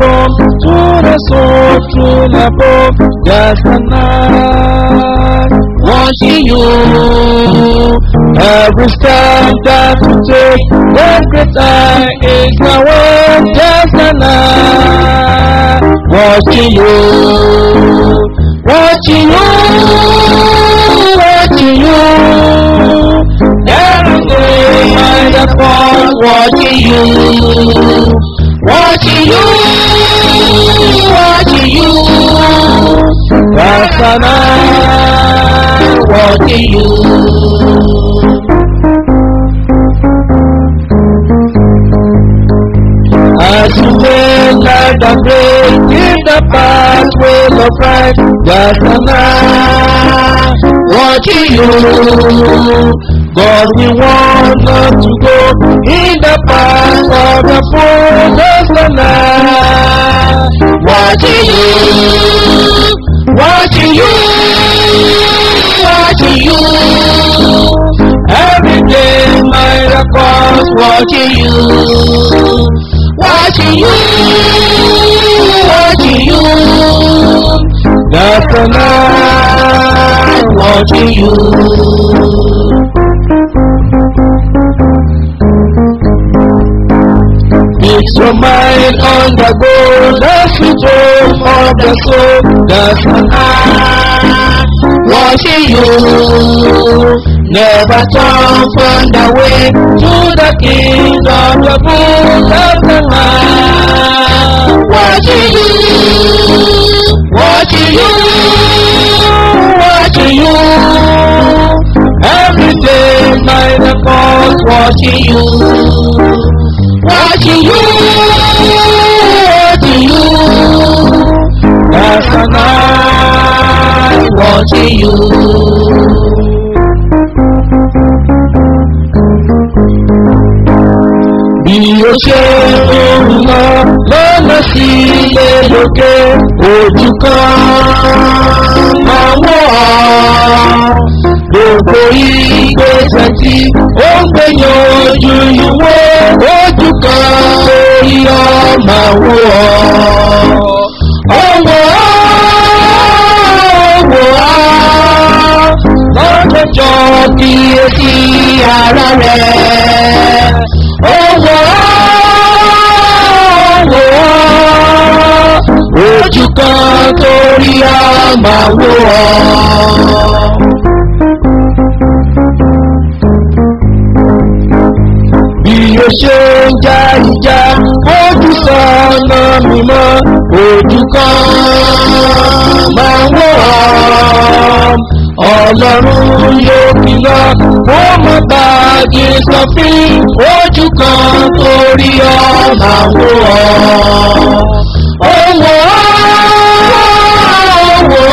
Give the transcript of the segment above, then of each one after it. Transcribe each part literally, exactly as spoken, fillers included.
bone, to the soul, to the bone, just a night. Watching you, every step that you take, every time is my way, just a night. Watching you, watching you, watching you. Every day by the phone, watching you, watching you, watching you. That's a night, watching you. As you wait like the break in the pathway of right, that's a night, watching you. God, we want not to go in the path of the fullness of night. Watching you, watching you, watching you. Every day my records watching you, watching you, watching you. That's the night watching you. Fix your mind on the goal, that's the home of the soul. That's an eye watching you. Never turn from the way to the kingdom, the bull of the night. Watching you, watching you, watching you. Every day my records watching you, watching you, watching you. That's a night watching you. Bí o ṣe ń lọ lọ́nà sí ilé lókè ojú kan máa wọ̀ ọ́. Gbogbo ìgbésẹ̀ tí ó ń gbẹ̀yàn ojú ìwé ojú kan lórí ọmọ wọ̀ ọ́. Ọwọ́ ọwọ́ lọ́jọ́jọ́ kíyèsí ara rẹ̀. Ọwọ́ ọwọ́ ojú kan torí ọmọ wọ̀ ọ́. Bí o ṣe ń já ìjà ojú sọ́nà mímọ́ ojú kan máa wọ̀ ọ́. Ọlọ́run yóò kìlọ̀ kó má bàjẹ́ sọ́fín ojú kan torí ọmọ wọ̀ ọ́. Owó owó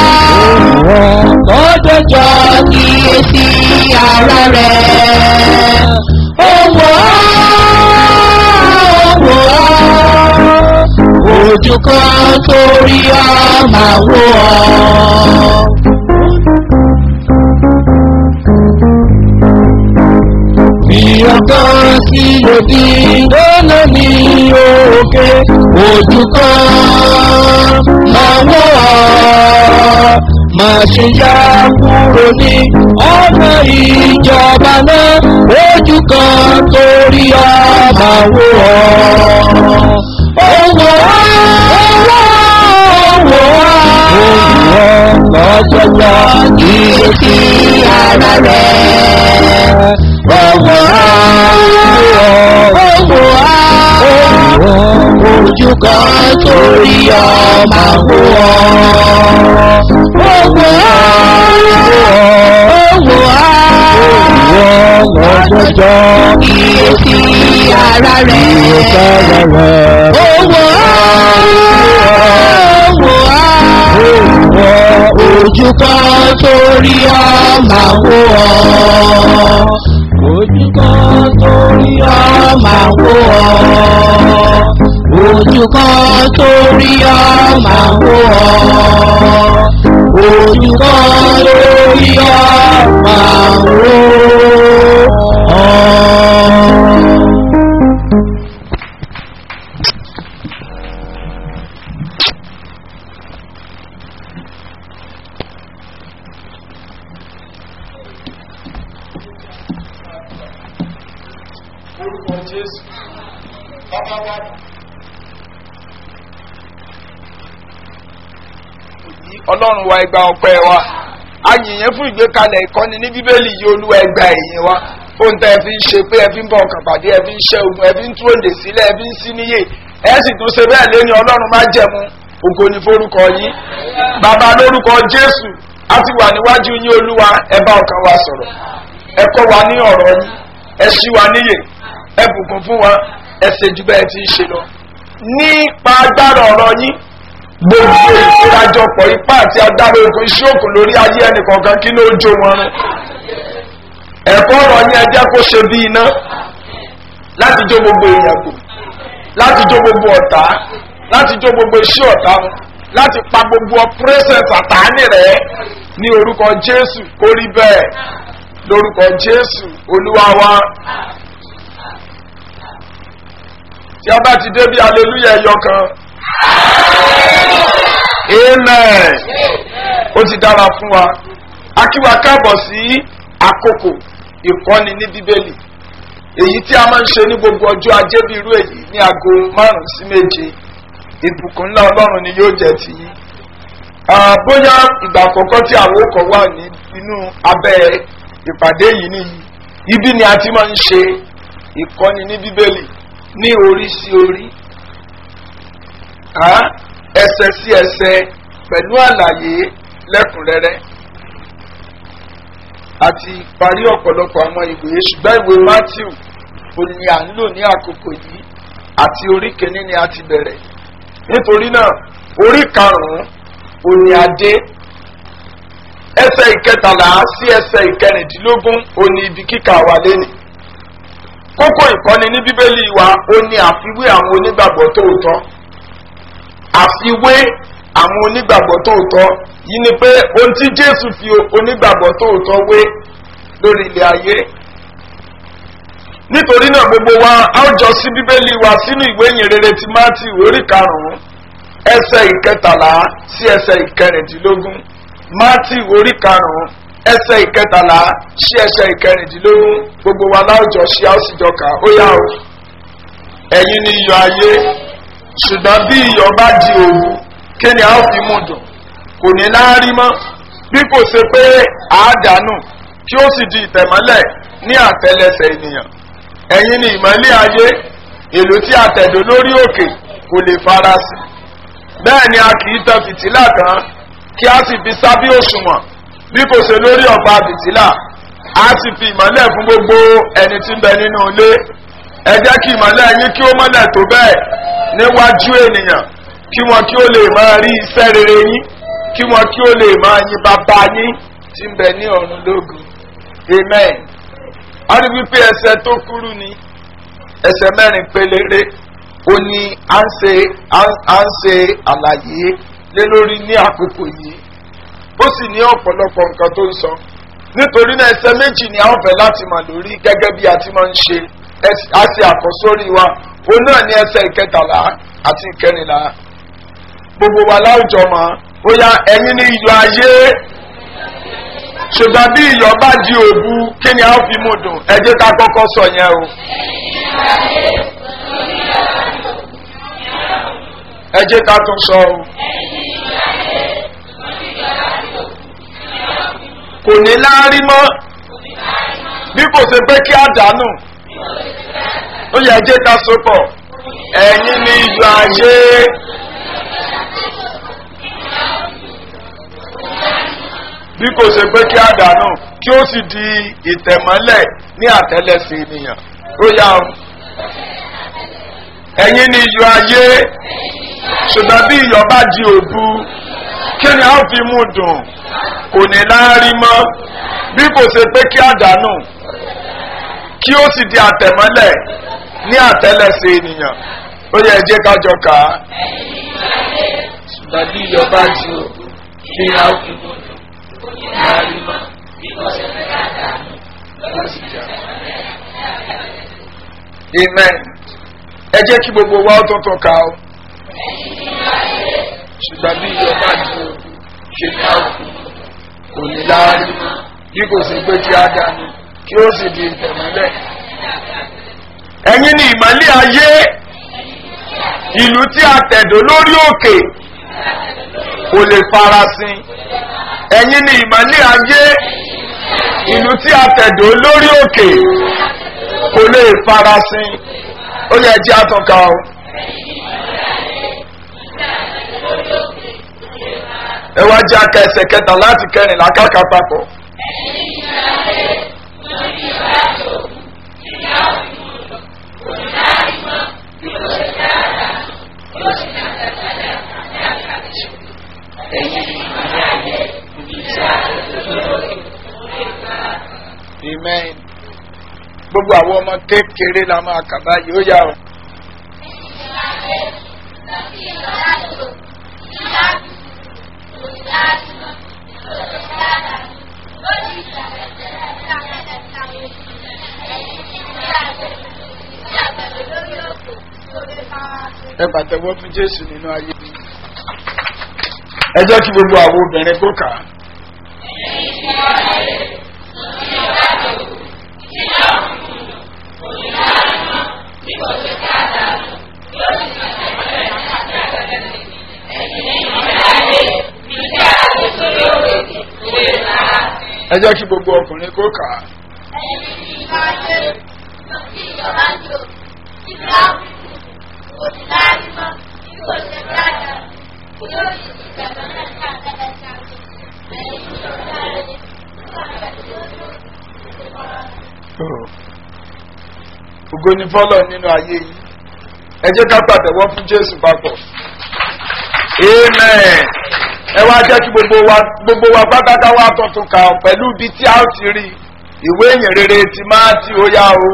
lọ́jọ́jọ́ kíyèsí ara rẹ̀. Owó owó ojú kan torí ọmọ wọ̀ ọ́. Bí ọkàn sí lòdì lọ́nà ní òkè ojú kan máa wọ̀ ọ́. Máa ṣe yá kúrò ní ọ̀nà ìjọba náà ojú kan torí ọmọ wọ̀ ọ́. Owó owó owó lọ́jọ́jọ́ kíyèsí ara rẹ̀. Owó owó ojú kan torí ọmọ wọ̀ ọ́. Owó owó lọ́jọ́jọ́ kíyèsí ara rẹ̀. Owó owó ojú kan torí ọmọ wọ̀ ọ́. Ojú kan torí ọmọ wọ̀ ọ́. Ojú kan torí ọmọ wọ̀ ọ́. Ojú kan torí ọmọ wọ̀ ọ́. orúkọ Jésù. Bàbá wa Ọlọ́run wa ẹgbà ọpẹ́ wa ayìnyẹn fún ìgbékalẹ̀ ìkọ́ni ní bíbélì yìí Olúwa ẹgbà ẹ̀yìn wa ohun tẹ́ ẹ fi ń ṣe pé ẹ fi ń bọ̀ ọkàn pàdé ẹ fi ń ṣẹ́ ogun ẹ fi ń tú òǹdè sílẹ̀ ẹ fi ń sí níyè ẹ sì tún ṣe bẹ́ẹ̀ lé ní Ọlọ́run má jẹ̀mú ògo ní forúkọ yín bàbá lórúkọ Jésù a ti wà níwájú yín Olúwa ẹ bá ọkàn wa sọ̀rọ̀ ẹ kọ́ wa ní ọ̀rọ̀ yín ẹ ṣí wa níyè ẹ bùkún fún wa ẹ ṣe jù bẹ́ẹ̀ ti ń ṣe lọ nípa agbára ọ̀rọ̀ yín gbogbo ìkórajọpọ̀ ipá àti agbára ogun iṣẹ́ òkun lórí ayé ẹnìkọ̀ọ̀kan kí ló jó wọn rún ẹ̀kọ́ ọ̀rọ̀ yín ẹ jẹ́ kó ṣe bí iná láti jó gbogbo èèyàn kù láti jó gbogbo ọ̀tá láti jó gbogbo iṣẹ́ ọ̀tá wọn láti pa gbogbo ọpẹ́rẹ́sẹ̀ sàtáánì rẹ̀ ní orúkọ Jésù kó rí bẹ́ẹ̀ lórúkọ Jésù Olúwa wa tí a bá ti dé bí aleluya ẹyọ kan amen ó ti dára fún wa a kí wa káàbọ̀ sí àkókò ìkọ́ni ní bíbélì èyí tí a máa ń ṣe ní gbogbo ọjọ́ ajé bí irú èyí ní aago márùn-ún sí méje ìbùkún ńlá Ọlọ́run ni yóò jẹ́ ti yín bóyá ìgbà àkọ́kọ́ tí àwọn ọkọ̀ wà ní inú abẹ́ ìpàdé yìí nìyí ibi ni a ti máa ń ṣe ìkọ́ni ní bíbélì ní orí sí orí ẹsẹ̀ sí ẹsẹ̀ pẹ̀lú àlàyé lẹ́kùnrẹ́rẹ́ àti parí ọ̀pọ̀lọpọ̀ àwọn ìwé ṣùgbọ́n ìwé Matthew òní à ń lò ní àkókò yìí àti orí kìíní ni a ti bẹ̀rẹ̀ nítorí náà orí karùn-ún òní adé ẹsẹ̀ ìkẹtàlá sí ẹsẹ̀ ìkẹrìndínlógún òní ibi kíkà wà lẹ́nu kókó ìkọ́ni ní bíbélì wa ó ní àfiwé àwọn onígbàgbọ́ tòótọ́ àfiwé àwọn onígbàgbọ́ tòótọ́ yìí ni pé ohun tí Jésù fi onígbàgbọ́ tòótọ́ wé lórí ilẹ̀ ayé nítorí náà gbogbo wa a ó jọ sí bíbélì wa sínú ìwé ìyìnrere ti Mátíù orí karùn-ún ẹsẹ̀ ìkẹtàlá sí ẹsẹ̀ ìkẹrìndínlógún Mátíù orí karùn-ún ẹsẹ̀ ìkẹtàlá sí ẹsẹ̀ ìkẹrìndínlógún gbogbo wa láwùjọ ṣe a ó sì jọ kà ó yá o ẹ̀yin ni iyọ̀ ayé ṣùgbọ́n bí iyọ̀ bá di òwú kí ni a ó fi mú dùn kò ní láárí mọ́ bí kò ṣe pé àádánù kí ó sì di ìtẹ̀mọ́lẹ̀ ní àtẹlẹsẹ̀ ènìyàn ẹ̀yin ni ìmọ́lẹ̀ ayé èlò tí a tẹ̀dó lórí òkè kò lè farasin bẹ́ẹ̀ ni a kì í tan fìtílà tán kí a sì fi sábí òṣùwọ̀n bí kò ṣe lórí ọ̀pá fìtílà a sì fi ìmọ́lẹ̀ fún gbogbo ẹni tí ń bẹ nínú ilé ẹ jẹ́ kí ìmọ́lẹ̀ yín kí ó mọ́lẹ̀ tó bẹ́ẹ̀ níwájú ènìyàn kí wọn kí ó lè máa rí iṣẹ́ rere yín kí wọn kí ó lè máa yin bàbá yín tí ń bẹ ní ọ̀run lógo amen. a rí wípé ẹsẹ̀ tó kúrú ni ẹsẹ̀ mẹ́rin pélére ó ní à ń ṣe à ń ṣe àlàyé lé lórí ní àkókò yìí ó sì ní ọ̀pọ̀lọpọ̀ nǹkan tó ń sọ nítorí náà ẹsẹ̀ méjì ni a ń fẹ́ láti mọ̀ lórí gẹ́gẹ́ bí a ti máa ń ṣe a ṣe àkọ́sórí wa òun náà ní ẹsẹ̀ ìkẹtàlá àti ìkẹrìnlá gbogbo wa láwùjọ mọ́ ó yá ẹ̀yin ní iyọ̀ ayé ṣùgbọ́n bí iyọ̀ bá di òbu kí ni a ó fi mú dùn ẹ jẹ́ ká kọ́kọ́ sọ yẹn o. ẹ jẹ́ ká tún sọ o. kò ní láárí mọ́ bí kò ṣe pé kí á dànù ó yẹ ẹ jẹ́ ká sopọ̀ ẹ̀yin ní iyọ̀ ayé. bí kò ṣe pé kí á dànù kí ó sì di ìtẹ̀mọ́lẹ̀ ní àtẹ́lẹsẹ̀ ènìyàn ó yá o. ẹ̀yin ni iyọ̀ ayé ṣùgbọ́n bí iyọ̀ bá di òbu kí ni a ó fi mú dùn kò ní láárí mọ́ bí kò ṣe pé kí á dànù kí ó sì di àtẹ̀mọ́lẹ̀ ní àtẹ́lẹsẹ̀ ènìyàn ó yẹ ẹ jẹ́ ká jọ kà á. ṣùgbọ́n bí iyọ̀ bá di òbu kí ni a ó fi mú dùn. Amen. Ẹ jẹ́ kí gbogbo wa tuntun ká o. Ṣùgbọ́n bí iyọ̀ bá di òbu ṣe ní àwòkù kò ní láárí bí kò sí pé kí á dànù kí ó sì di ìtẹ̀mọ́lẹ̀ ẹ̀yin ni ìmọ́lẹ̀ ayé ìlú tí a tẹ̀dó lórí òkè kò lè farasin ẹ̀yin ni ìmọ́lẹ̀ ayé ìlú tí a tẹ̀dó lórí òkè kò lè farasin ó yẹ jẹ́ àtọ́ka o. ẹ wá jẹ́ aka ẹsẹ̀ kẹta láti kẹrìnlá káka papọ̀. Amen. Gbogbo àwọn ọmọ kékeré la máa kà báyìí ó yá o. Ẹ pàtẹ́wọ́ fún Jésù nínú ayé mi. Ẹ jẹ́ kí gbogbo àwọn obìnrin kó kà á. Ẹ jẹ́ kí gbogbo ọkùnrin kó kà á. Ògo ni fọ́lọ̀ nínú ayé yìí. Ẹ jẹ́ ká pàtẹ́wọ́ fún Jésù papọ̀. Amen. Ẹ wá jẹ́ kí gbogbo wa gbogbo wa pátákà wá tuntun kà ọ́ pẹ̀lú ibi tí a ó ti rí ìwé ìyìn rere ti Máàtì ó yá o.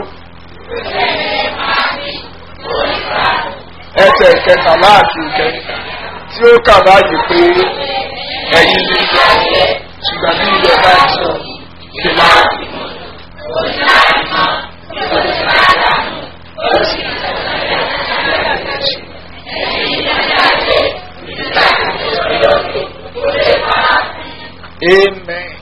Ẹsẹ̀ kẹtàlá àti ìkẹyìn tí ó kà báyìí pé ẹ̀yin ní ìgbà ṣùgbọ́n bí ilẹ̀ bá jọ ṣe láti. Amen.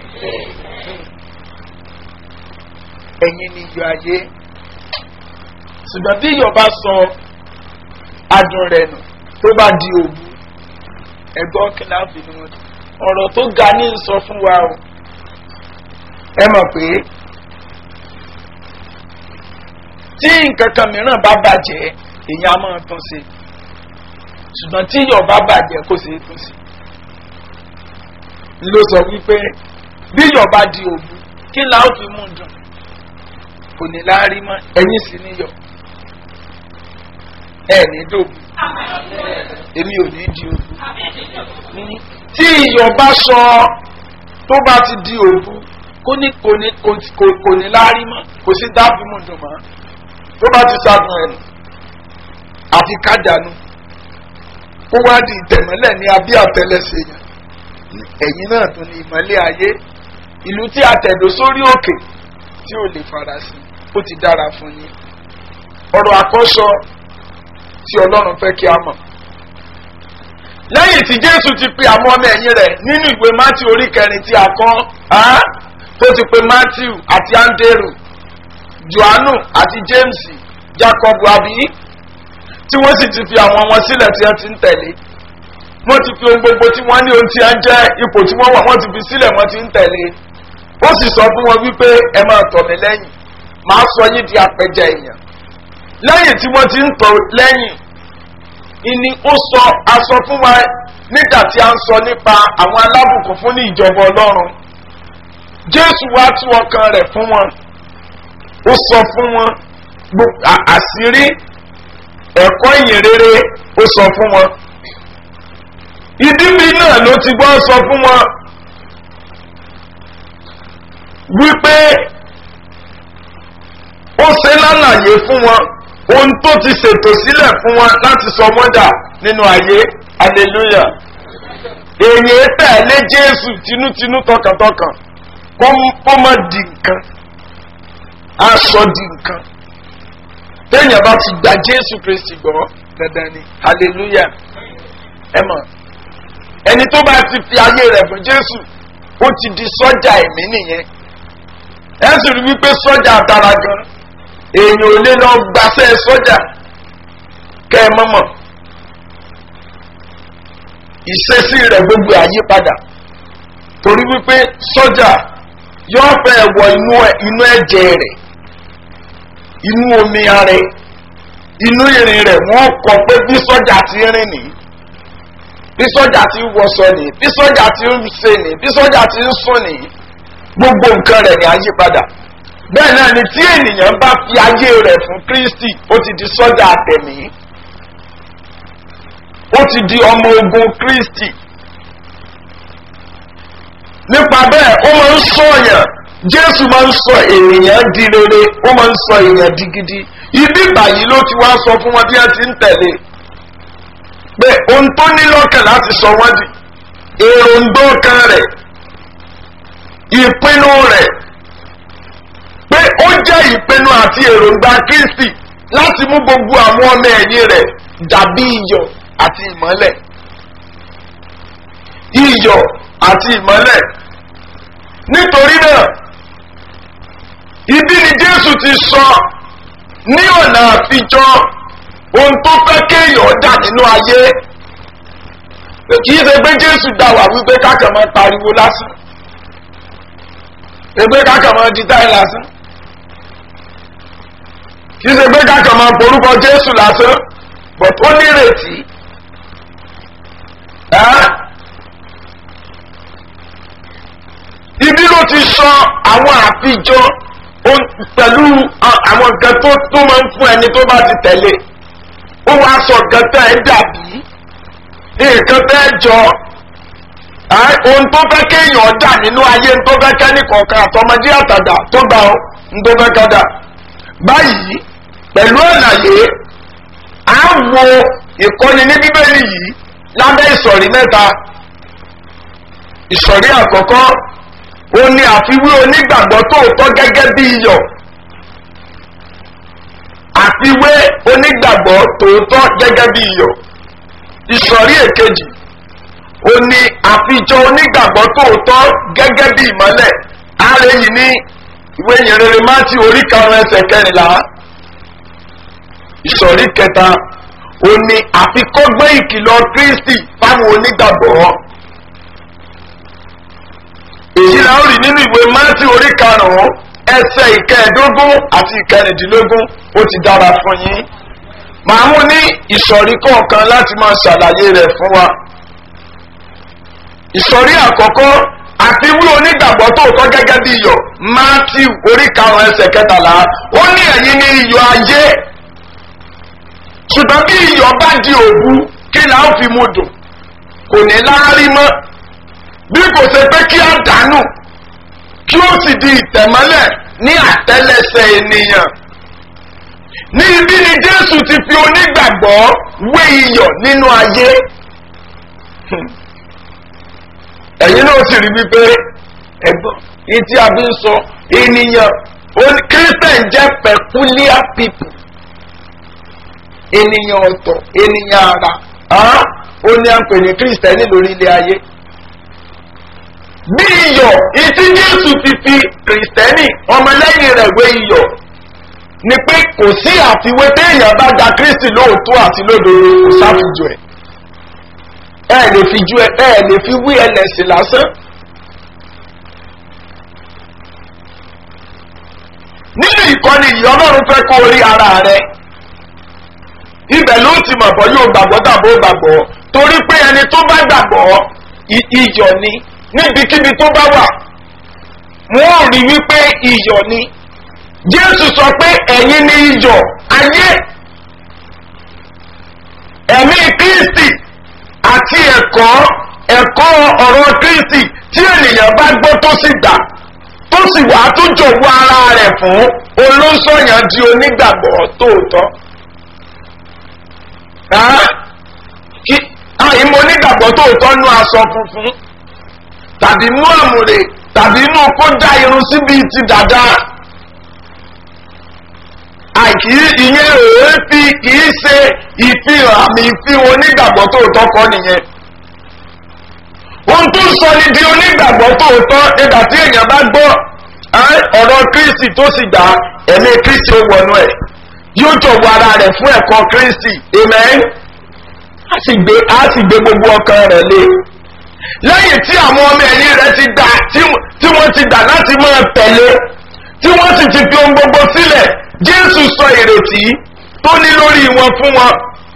Ẹ̀yin ni iyọ̀ ayé. Ṣùgbọ́n bí iyọ̀ bá sọ adùn rẹ̀ nù tó bá di òbu, ẹ̀gbọ́n kìláàfì ni wọ́n ti. Ọ̀rọ̀ tó ga ní sọ fún wa o. Ẹ mọ̀ pé tí nǹkan kan mìíràn bá bàjẹ́, èèyàn á máa tún sí. Ṣùgbọ́n tí iyọ̀ bá bàjẹ́ kò sí tún sí. Ló sọ wípé bí iyọ̀ bá di òbu, kí la ó fi mú dùn? Kò ní láárí mọ́, ẹ̀yin sì níyọ̀. Ẹ ní dòbu. Èmi ò ní di òbu. Tí iyọ̀ bá sọ tó bá ti di òbu, kò ní kò ní kò ní láárí mọ́, kò sí dábì mú dùn mọ́. Tó bá ti sádùn ẹ̀ nù, àfi ká dànù. Ó wá di ìtẹ̀mọ́lẹ̀ ní abí àtẹlẹsẹ̀ yẹn. Ẹ̀yin náà tún ní ìmọ́lẹ̀ ayé. Ìlú tí a tẹ̀dó sórí òkè tí ò lè farasin, ó ti dára fún yín. Ọ̀rọ̀ àkọ́sọ tí Ọlọ́run fẹ́ kí a mọ̀. Lẹ́yìn tí Jésù ti pe àwọn ọmọ ẹ̀yìn rẹ̀ nínú ìwé Mátíù orí kẹrin tí a kọ́, tó ti pe Mátíù àti Áńdérù, Jòhánù àti Jémsì, Jákọ́bù àbí, tí wọ́n sì ti fi àwọn wọn sílẹ̀ tí wọ́n ti ń tẹ̀lé. Wọ́n ti fi ohun gbogbo tí wọ́n ní ohun tí wọ́n jẹ́ ipò tí wọ́n wà wọ́n ti fi sílẹ̀ wọ́n ti ń tẹ̀lé. Ó sì sọ fún wọn wípé ẹ máa tọ̀ mí lẹ́yìn, màá sọ yín di apẹja èèyàn. Lẹ́yìn tí wọ́n ti ń tọ̀ lẹ́yìn, ìní ó sọ aṣọ fún wa nígbà tí a ń sọ nípa àwọn alábùkún fún ní ìjọba Ọlọ́run. Jésù wá tú ọkàn rẹ̀ fún wọn. Ó sọ fún wọn àṣírí ẹ̀kọ́ ìyìn rere, ó sọ fún wọn. Ìdíbi náà ló ti gbọ́ sọ fún wọn wípé ó ṣe lálàyé fún wọn ohun tó ti ṣètò sílẹ̀ fún wọn láti sọ wọ́n dà nínú ayé. Hallelujah. Èyí tẹ̀lé Jésù tinútinú tọkàntọkàn kó má di nǹkan, aṣọ di nǹkan. Téèyàn bá ti gba Jésù Kristi gbọ́ dandan ni. Hallelujah. Ẹ mọ̀, ẹni tó bá ti fi ayé rẹ̀ fún Jésù ó ti di sọ́jà ẹ̀mí nìyẹn. Ẹ sì rí wípé sọ́jà dára gan. èèyàn ò lè lọ gbaṣẹ́ sọ́jà kẹ́ ẹ mọ́mọ́ ìṣesí rẹ̀ gbogbo àyípadà torí wípé sọ́jà yóò fẹ́ wọ inú ẹ̀jẹ̀ rẹ̀ inú omi ara rẹ̀ inú ìrìn rẹ̀ wọ́n kọ pé bí sọ́jà ti rìn ní bí sọ́jà ti wọṣọ ní bí sọ́jà ti ń ṣe ní bí sọ́jà ti ń sùn ní gbogbo nǹkan rẹ̀ ní àyípadà bẹ́ẹ̀ náà ni tí ènìyàn bá fi ayé rẹ̀ fún Kristi ó ti di sọ́jà àtẹ̀mí ó ti di ọmọ ogun Kristi nípa bẹ́ẹ̀ ó máa ń sọ èèyàn Jésù máa ń sọ ènìyàn di rere ó máa ń sọ èèyàn di gidi ibi báyìí ló ti wá sọ fún wọn bí wọ́n ti ń tẹ̀lé pé ohun tó ní lọ́kàn láti sọ wọ́n di èròǹgbò kan rẹ̀ ìpinnu rẹ̀ pé ó jẹ́ ìpinnu àti èròǹgbà Kristi láti mú gbogbo àwọn ọmọ ẹ̀yìn rẹ̀ dàbí iyọ̀ àti ìmọ́lẹ̀ iyọ̀ àti ìmọ́lẹ̀ nítorí náà ibi ni Jésù ti sọ ní ọ̀nà àfijọ́ ohun tó fẹ́ kéèyàn dà nínú ayé kì í ṣe pé Jésù dá wà wípé kákan máa pariwo lásán ṣe pé kákan máa di táyì lásán kì í ṣe pé kákan máa porúkọ Jésù lásán but ó nírètí ibi ló ti sọ àwọn àfijọ́ pẹ̀lú àwọn nǹkan tó tó máa ń fún ẹni tó bá ti tẹ̀lé ó wá sọ nǹkan tẹ́ ẹ dàbí nǹkan tẹ́ ẹ jọ ohun tó fẹ́ kéèyàn dà nínú ayé tó fẹ́ kẹ́ni kọ̀ọ̀kan àtọmọdé àtàdà tó gbà ọ́ ń tó fẹ́ kọ́dà báyìí pẹ̀lú àlàyé à ń wo ìkọ́ni ní Bíbélì yìí lábẹ́ ìsọ̀rí mẹ́ta ìsọ̀rí àkọ́kọ́ ó ní àfiwé onígbàgbọ́ tòótọ́ gẹ́gẹ́ bí iyọ̀ àfiwé onígbàgbọ́ tòótọ́ gẹ́gẹ́ bí iyọ̀ ìsọ̀rí èkejì ó ní àfijọ́ onígbàgbọ́ tòótọ́ gẹ́gẹ́ bí ìmọ́lẹ̀ ààrẹ yìí ní ìwé ìyìnrere Mátì orí karùn-ún ẹsẹ̀ kẹrìnlá ìsọ̀rí kẹta ó ní àfikọ́gbé ìkìlọ̀ Kristi fáwọn onígbàgbọ́ èyí la ó rí nínú ìwé Mátì orí karùn-ún ẹsẹ̀ ìkẹẹ̀ẹ́dógún àti ìkẹrìndínlógún ó ti dára fún yín màá mú ní ìsọ̀rí kọ̀ọ̀kan láti máa ṣàlàyé rẹ̀ fún wa ìsọ̀rí àkọ́kọ́ àfiwé onígbàgbọ́ tòótọ́ gẹ́gẹ́ bí iyọ̀ Mátì orí karùn-ún ẹsẹ̀ kẹtàlá ó ní ẹ̀yin ní iyọ̀ ayé ṣùgbọ́n bí iyọ̀ bá di òbu kí là ń fi mu dùn kò ní láárí mọ́ bí kò ṣe pé kí á dànù kí ó sì di ìtẹ̀mọ́lẹ̀ ní àtẹ́lẹsẹ̀ ènìyàn ní ibi ni Jésù ti fi onígbàgbọ́ wé iyọ̀ nínú ayé ẹ̀yin náà sì rí wípé ẹ̀gbọ́n ní tí a bí ń sọ ènìyàn Christian jẹ́ peculiar people ènìyàn ọ̀tọ̀ ènìyàn ara ó ní à ń pè ní Kristẹni lórí ilé ayé bí iyọ̀ ìtí Jésù ti fi Kristẹni ọmọlẹ́yìn rẹ̀ wé iyọ̀ ni pé kò sí àfiwé téèyàn bá gba Kristi lóòótọ́ àti lódodo kò sáfijù ẹ̀ ẹ lè fi ju ẹ ẹ lè fi wí ẹlẹ́sìn lásán nínú ìkọ́ni yìí Ọlọ́run fẹ́ kó rí ara rẹ̀ ibẹ̀ ló ti mọ̀ bọ́ yóò gbàgbọ́ tàbó gbàgbọ́ torí pé ẹni tó bá gbàgbọ́ iyọ̀ ni níbikíbi tó bá wà wọ́n rí wípé iyọ̀ ni Jésù sọ pé ẹ̀yin ni iyọ̀ ayé ẹ̀mí Kristi àti ẹ̀kọ́ ẹ̀kọ́ ọ̀rọ̀ Kristi tí ènìyàn bá gbọ́ tó sì gbà tó sì wà tó jọ̀wọ́ ara rẹ̀ fún olóṣọ̀yàn di onígbàgbọ́ tòótọ́. àìmọ̀ onígbàgbọ́ tòótọ́ nú aṣọ funfun tàbí mú àmùrè tàbí inú kó dá irun síbi ti dàda àìkí ìyẹn rèé fi kìí ṣe ìfihàn àmì ìfihàn onígbàgbọ́ tòótọ́ kọ́ nìyẹn ohun tó sọ ni di onígbàgbọ́ tòótọ́ nígbà tí èèyàn bá gbọ́ ọ̀rọ̀ Kristi tó sì gbà ẹ̀mí kristi ó wọnú ẹ̀ yóò jọ̀wọ́ ara rẹ̀ fún ẹ̀kọ́ kristi amen a sì gbé a sì gbé gbogbo ọkàn rẹ̀ lé lẹ́yìn tí àwọn ọmọ ẹ̀yìn rẹ̀ ti dà tí wọ́n ti dà láti máa tẹ̀lé tí wọ́n sì ti fi ohun gbogbo sílẹ̀ jésù sọ ìrètí tó ní lórí wọn fún wọn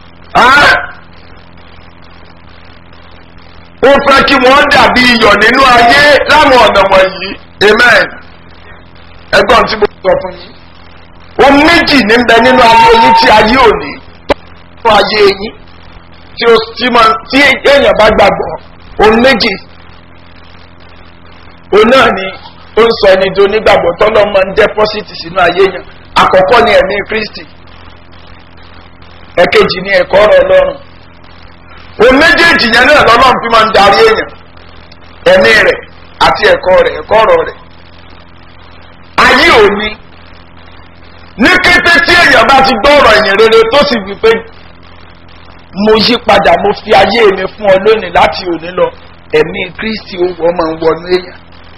ó fẹ́ kí wọ́n dàbí iyọ̀ nínú ayé láwọn ọ̀nà wọ̀nyí amen ẹgbọ́n tí mo sọ fún yín ohun méjì ní bẹ nínú ayé yín tí ayé ò ní tó nínú ayé yín tí ó tí mọ tí èèyàn bá gbàgbọ́ ohun méjì òun náà ni ó ń sọ ẹni tó nígbàgbọ́ tọ́lọ́ máa ń dẹ́pọ́sìtì sínú ayé yẹn àkọ́kọ́ ni ẹ̀mí kristi ẹ̀kejì ni ẹ̀kọ́ ọ̀rọ̀ ọlọ́run ohun méjèèjì yẹn náà lọ́lọ́run fi máa ń darí èèyàn ẹ̀mí rẹ̀ àti ẹ̀kọ́ rẹ̀ ẹ̀kọ́ ọ̀rọ̀ rẹ̀ ayé òní ní kété tí èèyàn bá ti gbọ́ ọ̀rọ̀ ìyìn rere tó sì wí pé mo yí padà mo fi ayé mi fún ọ lónìí láti òní lọ ẹ̀mí kristi owó máa ń wọnú èèyàn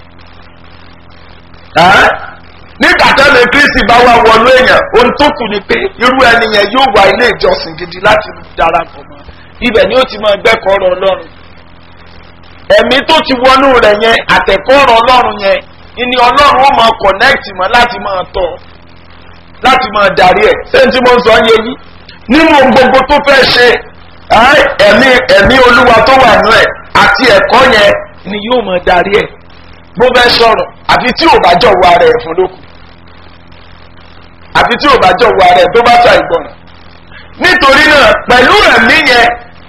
nígbà tẹ́lẹ̀ kristi bá wà wọnú èèyàn ohun tó kù ni pé irú ẹni yẹn yóò wá ilé ìjọsìn gidi láti darapọ̀ mọ́ ibẹ̀ ni ó ti máa gbẹ́kọ̀ ọ̀rọ̀ ọlọ́run ẹ̀mí tó ti wọnú rẹ̀ yẹn àtẹ̀kọ́ ọ̀rọ̀ ọlọ́run yẹn ìní ọlọ́run ó máa connect mọ́ láti máa tọ̀ láti máa darí ẹ̀ sẹ́yìn tí mo ń sọ yé yín nínú gbogbo tó fẹ́ ṣe ẹ̀mí ẹ̀mí olúwa tó wà nú ẹ̀ àti ẹ̀kọ́ yẹn ni yóò máa darí ẹ̀ bó fẹ́ sọ̀rọ̀ àfi tí ò bá jọ̀wọ́ ara ẹ̀ fún lókun àfi tí ò bá jọ̀wọ́ ara ẹ̀ tó bá ṣàìgbọràn nítorí náà pẹ̀lú ẹ̀mí yẹn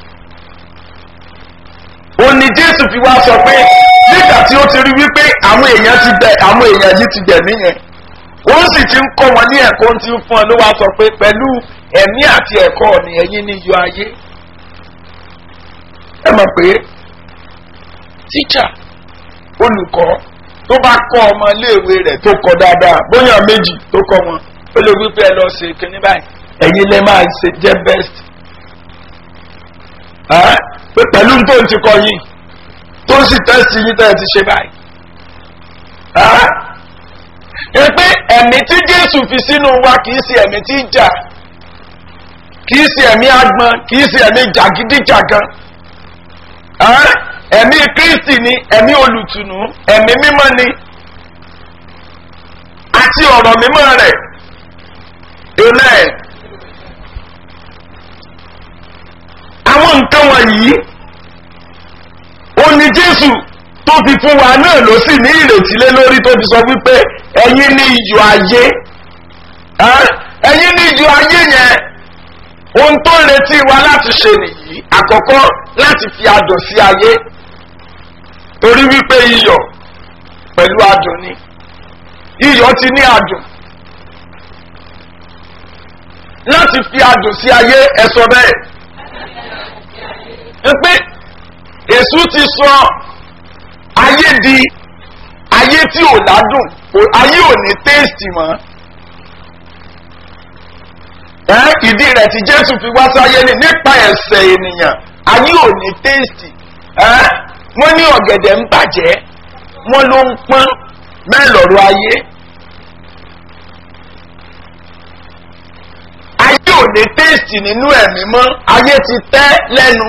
òní jésù fi wá sọ pé nígbà tí ó ti rí wípé àwọn èèyàn ti bẹ àwọn èèyàn yìí ti bẹ̀ níyẹn ó sì ti ń kọ́ wọn ní ẹ̀kọ́ tí ń fún ọ ló wá sọ pé pẹ̀lú ẹ̀mí àti ẹ̀kọ́ ọ̀nì ẹ̀yìn ní iyọ̀ ayé ẹ mọ̀ pé tíṣà olùkọ́ tó bá kọ́ ọmọ iléèwé rẹ̀ tó kọ́ dáadáa bóyá méjì tó kọ́ wọn ó lè wípé ẹ lọ ṣe kíní báyìí ẹ̀yin lè máa ṣe jẹ́ best pé pẹ̀lú tó ń ti kọ́ yín tó ń sì tẹ́sí yín tẹ́ ẹ ti ṣe báyìí ẹ pé ẹ̀mí tí jésù fi sínú wa kìí ṣe ẹ̀mí tí ń jà kìí ṣe ẹ̀mí agbọn kìí ṣe ẹ̀mí jàgídíjàgan ẹ̀mí kristi ni ẹ̀mí olùtùnú ẹ̀mí mímọ́ ni àti ọ̀rọ̀ mímọ́ rẹ̀ amen. àwọn nǹkan wọ̀nyí ó ní jésù tó fi fún wa náà ló sì ní ìrètí lé lórí tó fi sọ wípé ẹ̀yin ní iyọ̀ ayé ẹ̀yin ní iyọ̀ ayé yẹn ohun tó ń retí wa láti ṣe nìyí àkọ́kọ́ láti fi adùn sí ayé torí wípé iyọ̀ pẹ̀lú adùn ni iyọ̀ ti ní adùn láti fi adùn sí ayé ẹ sọ bẹ́ẹ̀ pé èṣù ti sọ ayé di ayé tí ò ládùn ayé ò ní téèstì mọ́ ẹ ìdí rẹ̀ tí jésù fi wá sáyé ni nípa ẹ̀ṣẹ̀ ènìyàn ayé ò ní téèstì ẹ wọ́n ní ọ̀gẹ̀dẹ̀ ń bàjẹ́ wọ́n ló ń pọ́n mẹ́lọ̀rọ̀ ayé ayé ò ní téèstì nínú ẹ̀mí mọ́ ayé ti tẹ́ lẹ́nu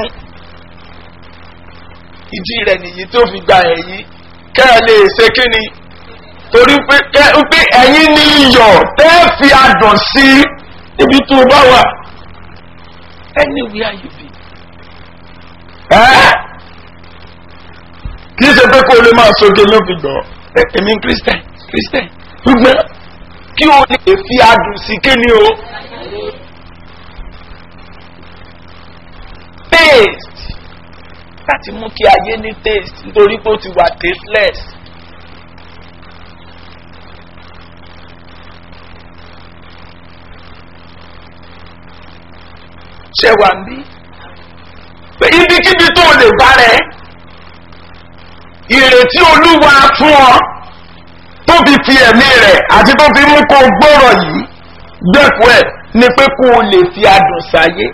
ìdí rẹ̀ nìyí tó fi gba ẹ̀yìn kẹ́ ẹ lè ṣe kíni torí pé pé ẹ̀yin ní iyọ̀ tẹ́ fi adùn sí ibi tó bá wà anywhere you be. ẹ́ kì í ṣe pé kó o lè máa soge ló fi gbọ́ èmi christian christian ṣùgbọ́n kí o lè fi adùn sí kíni o taste láti mú kí ayé ní taste nítorí pé ó ti wà tasteless. ṣé wà ń bí pé ibikíbi tó lè bá rẹ ìrètí olúwa fún ọ tó fi fi ẹ̀mí rẹ̀ àti tó fi mú kó gbọ́rọ̀ yìí gbẹ̀kú ẹ̀ ni pé kó o lè fi adùn sáyé.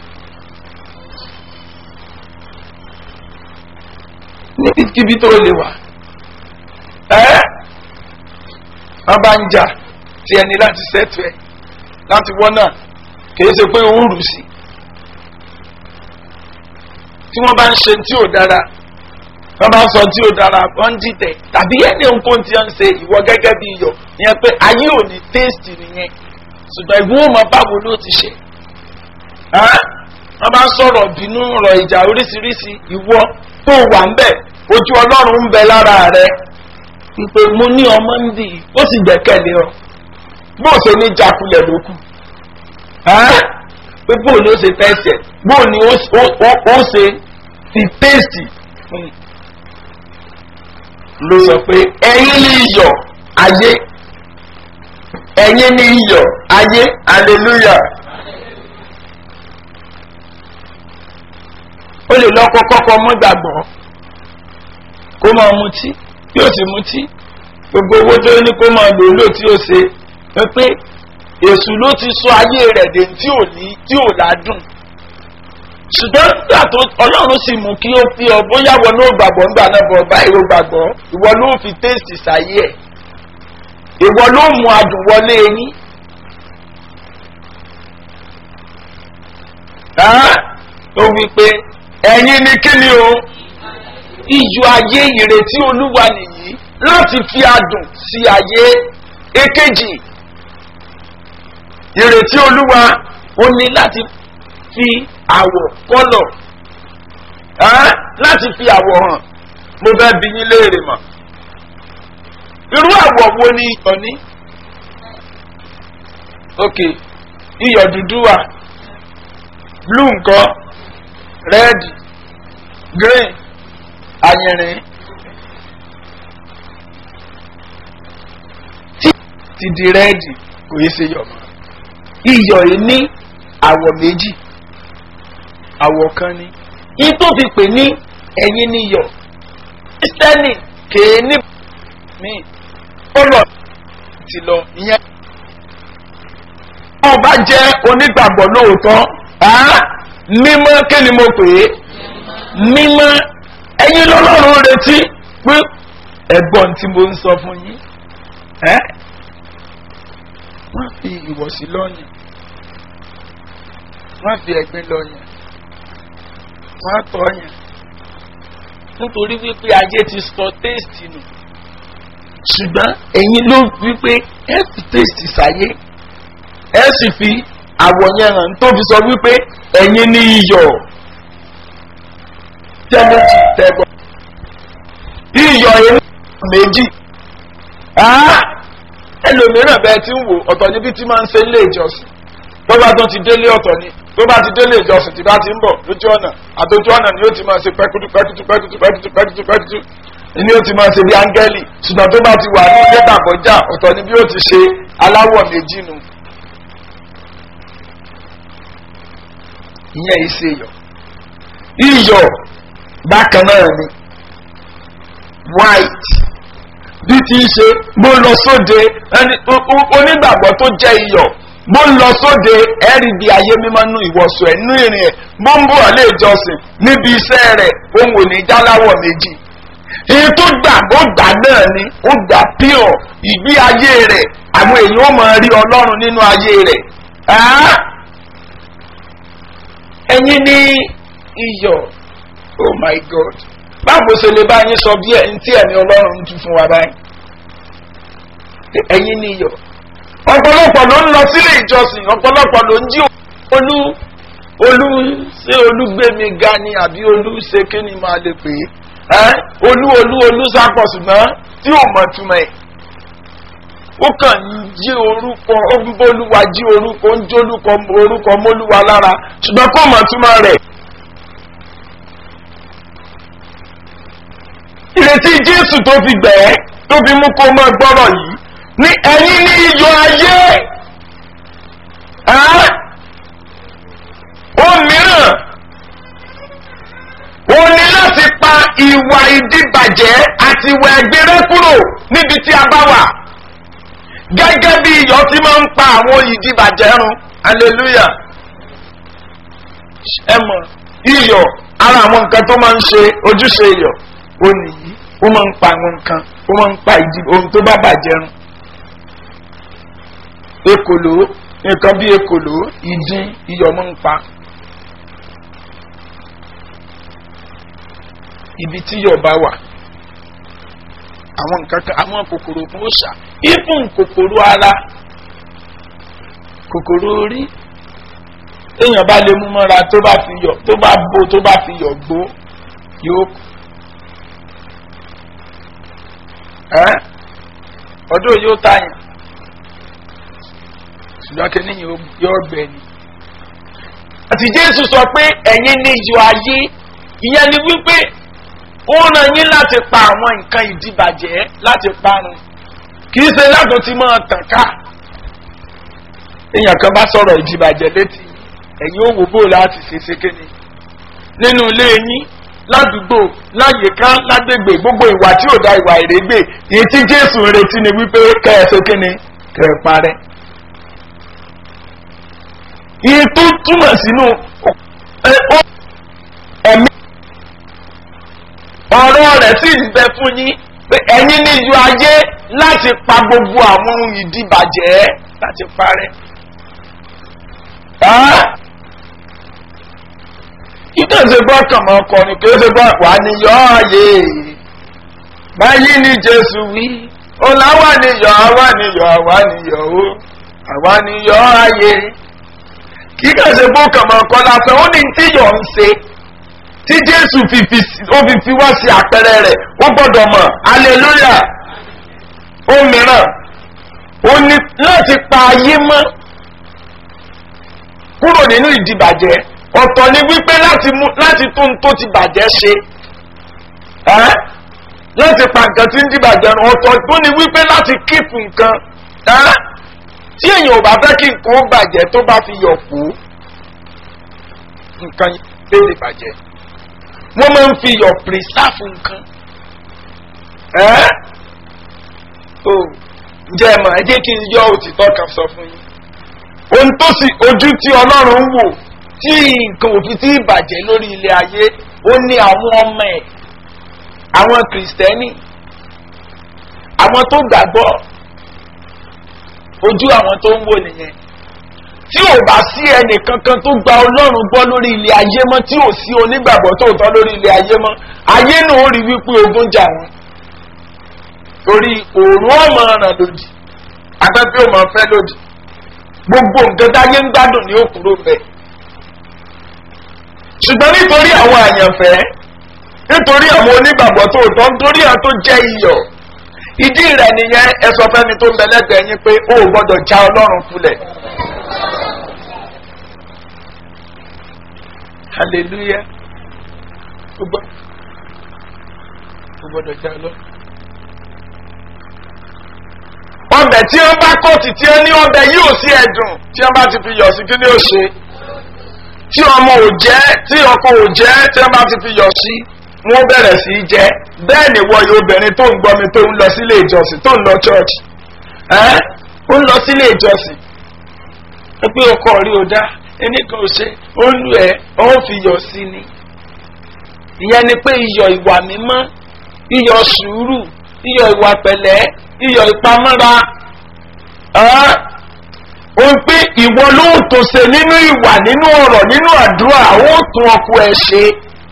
níbikíbi tó lè wà ẹ́ wọ́n bá ń jà tí ẹni láti sẹ́tù ẹ̀ láti wọ́n náà kìí ṣe pé ó rù sí tí wọ́n bá ń ṣe tí ò dára wọ́n bá ń sọ tí ò dára wọ́n ń dìtẹ̀ tàbí ẹni nǹkan tí wọ́n ń ṣe ìwọ gẹ́gẹ́ bí iyọ̀ ìyẹn pé ayé ò ní téèstì nìyẹn ṣùgbọ́n ìwọ mọ báwo ló ti ṣe wọ́n bá ń sọ̀rọ̀ bínú ọ̀rọ̀ ìjà oríṣiríṣi ìwọ tó wà ń bẹ̀ ojú ọlọ́run ń bẹ lára rẹ pé mo ní ọmọ ń dì ó sì gbẹ́kẹ̀lé ọ bó o ṣe ní jakulẹ̀ ló kù pé bó o ní ó ṣe tẹ́sẹ̀ bó o ní ó ṣe ti tẹ́sì ló sọ pé ẹ̀yin ní iyọ̀ ayé ẹ̀yin ní iyọ̀ ayé hallelujah. ó lè lọ kọ́kọ́ mọ́ gbàgbọ́ kó máa mutí yóò sì mutí gbogbo owó tó ní kó máa lò lò tí ó ṣe pé èṣù ló ti sọ ayé rẹ̀ dé tí ò ní tí ò ládùn ṣùgbọ́n nígbà tó ọlọ́run sì mú kí ó fi ọ bóyá wọn ló gbàgbọ́ ńgbà náà bọ̀ báyìí ló gbàgbọ́ ìwọ ló fi téèsì sáyé ẹ̀ ìwọ ló mú adùn wọlé yín ó wí pé ẹ̀yin ni kí ni o iyọ̀ ayé ìrètí olúwa nìyí láti fi adùn sí ayé èkejì ìrètí olúwa ó ní láti fi àwọ̀ kọ́lọ̀ láti fi àwọ̀ hàn mo fẹ́ bi yín léèrè mọ̀ irú àwọ̀ wo ni iyọ̀ ní ok iyọ̀ dúdú wà blue nǹkan red green àyìnrín tí ti di rẹ́ẹ̀dì kò yé ṣe yọ̀ mọ́ iyọ̀ yìí ní àwọ̀ méjì àwọ̀ kan ní yín tó fi pè ní ẹ̀yin níyọ̀ kristẹni kèé ní mi ó lọ ti lọ ìyẹn wọ́n bá jẹ́ onígbàgbọ́ lóòótọ́ mímọ́ kí ni mo pè é mímọ́ ẹ̀yin lọ́lọ́run retí pé ẹ̀gbọ́n tí mo ń sọ fún yín wọ́n fi ìwọ̀sí lọ́yìn wọ́n fi ẹ̀gbin lọ́yìn wọ́n tọ́ yẹn nítorí wípé ayé ti sọ téèstì nù ṣùgbọ́n ẹ̀yin ló wípé ẹ fi téèstì sáyé ẹ sì fi àwọ̀ yẹn hàn tó fi sọ wípé ẹ̀yin ní iyọ̀ tẹ́lẹ̀tì tẹ́gbọ́n iyọ̀ yẹn méjì ẹlòmíràn bẹ́ẹ̀ tí ń wò ọ̀tọ̀ níbi tí máa ń ṣe ilé ìjọsìn tó bá tó ti délé ọ̀tọ̀ ni tó bá ti délé ìjọsìn tí bá ti ń bọ̀ lójú ọ̀nà àtòjú ọ̀nà ni ó ti máa ṣe pẹ́kútú pẹ́kútú pẹ́kútú pẹ́kútú pẹ́kútú pẹ́kútú ni ó ti máa ṣe bí áńgẹ́lì ṣùgbọ́n tó bá ti wà ní ilé tàbọ̀jà ọ̀tọ̀ ni bí ó ti ṣe aláwọ̀ méjì nu ìyẹn ìṣe iyọ̀ iyọ̀ bákan náà ni white bí ti ń ṣe bó lọ sóde ẹni onígbàgbọ́ tó jẹ́ iyọ̀ bó lọ sóde ẹ̀rí bí ayé mímọ́ nú ìwọ̀sùn ẹ̀ nú ìrìn ẹ̀ bó ń bọ̀ lé ìjọsìn níbi iṣẹ́ rẹ̀ ohun ò ní jáláwọ̀ méjì èyí tó gbà ó gbà náà ni ó gbà pure ìgbé ayé rẹ̀ àwọn èèyàn ó máa rí ọlọ́run nínú ayé rẹ̀ ẹ̀yin ní iyọ̀ oh my god báwo ṣe lè bá yín sọ bí ẹ̀ ń tí ẹ̀mí ọlọ́run ń tún fún wa báyìí ẹ̀yin ní iyọ̀ ọ̀pọ̀lọpọ̀ ló ń lọ sílé ìjọsìn ọ̀pọ̀lọpọ̀ ló ń jí olú olú ṣé olúgbèmí ga ni àbí olú ṣe kí ni máa lè pè é olú olú olú sápọ̀ ṣùgbọ́n tí ò mọ̀ túmọ̀ ẹ̀ ó kàn ń jí orúkọ ó ń bólúwa jí orúkọ ń jólúkọ orúkọ mólúwa lára ṣùgbọ́n kò mọ̀ túmọ̀ rẹ̀. ìrètí jésù tó fi gbẹ̀ ẹ́ tó fi mú kó mọ́ gbọ́rọ̀ yìí ní ẹ̀yin ní iyọ̀ ayé ó mìíràn ó ní láti pa ìwà ìdíbàjẹ́ àti ìwà ẹgbẹ́rẹ́ kúrò níbi tí a bá wà gẹ́gẹ́ bí iyọ̀ tí máa ń pa àwọn ìdíbàjẹ́ run hallelujah ẹ mọ̀ iyọ̀ ara àwọn nǹkan tó máa ń ṣe ojúṣe iyọ̀ ó nìyí ó máa ń pa àwọn nǹkan ó máa ń pa ìdí ohun tó bá bàjẹ́ run ekòló nǹkan bí ekòló ìdín iyọ̀mọ́ ń pa ibi tí yọ̀ bá wà àwọn nǹkan kan àwọn kòkòrò kan ó ṣà ìfún kòkòrò ara kòkòrò orí èèyàn bá lè mú mọ́ra tó bá fi yọ̀ tó bá bó tó bá fi yọ̀ gbó yóò kú ẹ́ ọdún yóò tààyàn ṣùgbọ́n kìíní yóò gbẹ ni. àti jésù sọ pé ẹ̀yin ní iyọ̀ ayé ìyẹn ni wípé ó ràn yín láti pa àwọn nǹkan ìdíbàjẹ́ láti parun kì í ṣe látò tí máa tàn ká èèyàn kan bá sọ̀rọ̀ ìdíbàjẹ́ létí ẹ̀yin ó wò bó láti ṣe ṣe kéde nínú ilé yín ládùúgbò láyìíká ládégbè gbogbo ìwà tí ò da ìwà ìrégbè èyí tí jésù ń retí ni wípé kẹ́ ẹ ṣe kíni kẹ́ ẹ parẹ́. iye tó túmọ̀ sínú ẹ̀mí ọ̀rọ̀ rẹ̀ sì ń bẹ fún yín pé ẹ̀yin ní iyọ̀ ayé láti pa gbogbo àwọn ohun ìdíbàjẹ́ láti parẹ́. ìtàn ṣe gbọ́ kàn mọ́ ọkọ ni kí ó ṣe gbọ́ wà ní yọ ayé báyìí ní jésù wí ó láwà ní yọ àwa ní yọ àwa ní yọ ó àwa ní yọ ayé kí kàn ṣe gbọ́ kàn mọ́ ọkọ lásán ó ní tí yọ̀ ń ṣe tí jésù ó fi fi wá sí àpẹẹrẹ rẹ̀ ó gbọ́dọ̀ mọ̀ hallelujah ó mìíràn ó ní láti pa ayé mọ́ kúrò nínú ìdìbàjẹ́ ọ̀tọ̀ ni wípé láti mú láti tó ń tó ti bàjẹ́ ṣe ẹ́ láti pa nǹkan tí ń dìbàjẹ́ rùn ọ̀tọ̀ tó ni wípé láti kíìpù nǹkan ẹ́ tí èèyàn ò bá fẹ́ kí nǹkan ó bàjẹ́ tó bá fi yọ̀ kú nǹkan lè lè bàjẹ́ wọ́n máa ń fi yọ̀ pírísáfù nǹkan ẹ́ o ǹjẹ́ ẹ mọ̀ ẹ jẹ́ kí n yọ òtítọ́ kan sọ fún yín ohun tó sì ojú tí ọlọ́run ń wò tí nǹkan òfin tí ìbàjẹ́ lórí ilé ayé ó ní àwọn ọmọ ẹ̀ àwọn kìrìsìtẹ́nì àwọn tó gbàgbọ́ ojú àwọn tó ń wò nìyẹn tí ò bá sí ẹnì kankan tó gba ọlọ́run gbọ́ lórí ilé ayé mọ́ tí ò sí onígbàgbọ́ tó tọ́ lórí ilé ayé mọ́ ayé náà ó rí wípé ogun jà wọn torí òòrùn ọmọ ràn lòdì afẹ́fẹ́ ọmọ fẹ́ lòdì gbogbo nǹkan táyé ń gbádùn ní òkúrò bẹ́ẹ̀ ṣùgbọ́n nítorí àwọn àyànfẹ́ nítorí àwọn onígbàgbọ́ tó tọ́ nítorí àwọn tó jẹ́ iyọ̀ ìdí rẹ̀ nìyẹn ẹ sọ fẹ́mi tó ń bẹ lẹ́gbẹ̀ẹ́ yín pé ó gbọ́dọ̀ já ọlọ́run kulẹ̀ hallelujah ó gbọ́dọ̀ já ọlọ́run. ọbẹ̀ tí wọ́n bá kóòtù tí wọ́n ní ọbẹ̀ yìí ò sí ẹ̀dùn tí wọ́n bá ti fi yọ̀ sí kí ni ó ṣe tí ọmọ ò jẹ́ tí ọkọ ò jẹ́ tí wọ́n bá ti fi yọ̀ sí wọ́n bẹ̀rẹ̀ sí í jẹ́ bẹ́ẹ̀ ni wọ́n yóò obìnrin tó ń gbọ́ mi tó ń lọ sílé ìjọsìn tó ń lọ church ẹ́ ó ń lọ sílé ìjọsìn ó pé ọkọ rí o dá ẹnì kan ò ṣe ó ń lu ẹ̀ ó ń fi yọ̀ sí ni ìyẹn ni pé iyọ̀ ìwà mímọ́ iyọ̀ sùúrù iyọ̀ ìwà pẹ̀lẹ́ iyọ̀ ìpamọ́ra ó ń pé ìwọ ló ń tòṣe nínú ìwà nínú ọ̀rọ̀ nínú àdúrà ó tún ọkọ ẹ̀ ṣe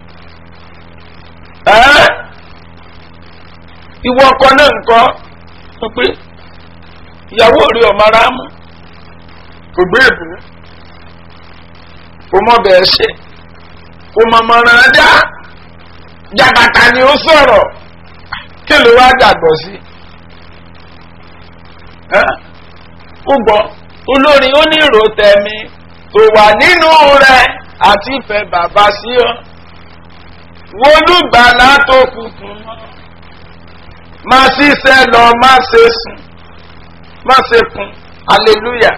ìwọ ọkọ náà nǹkan ó pé ìyàwó rí ọmọ ara mú kò gbé ìbú kò mọ bẹ́ẹ̀ ṣe kò mọ mọ̀ràn dá jàbàtà ni ó sọ̀rọ̀ kí ló wá dàgbọ́ sí ó gbọ́ olórin ó ní ìró tẹ̀mí tó wà nínú rẹ̀ àti ìfẹ́ bàbá sí ọ wọlúgbàlà tó kùkùn mọ́ má ṣiṣẹ́ lọ má ṣe sùn má ṣe kùn hallelujah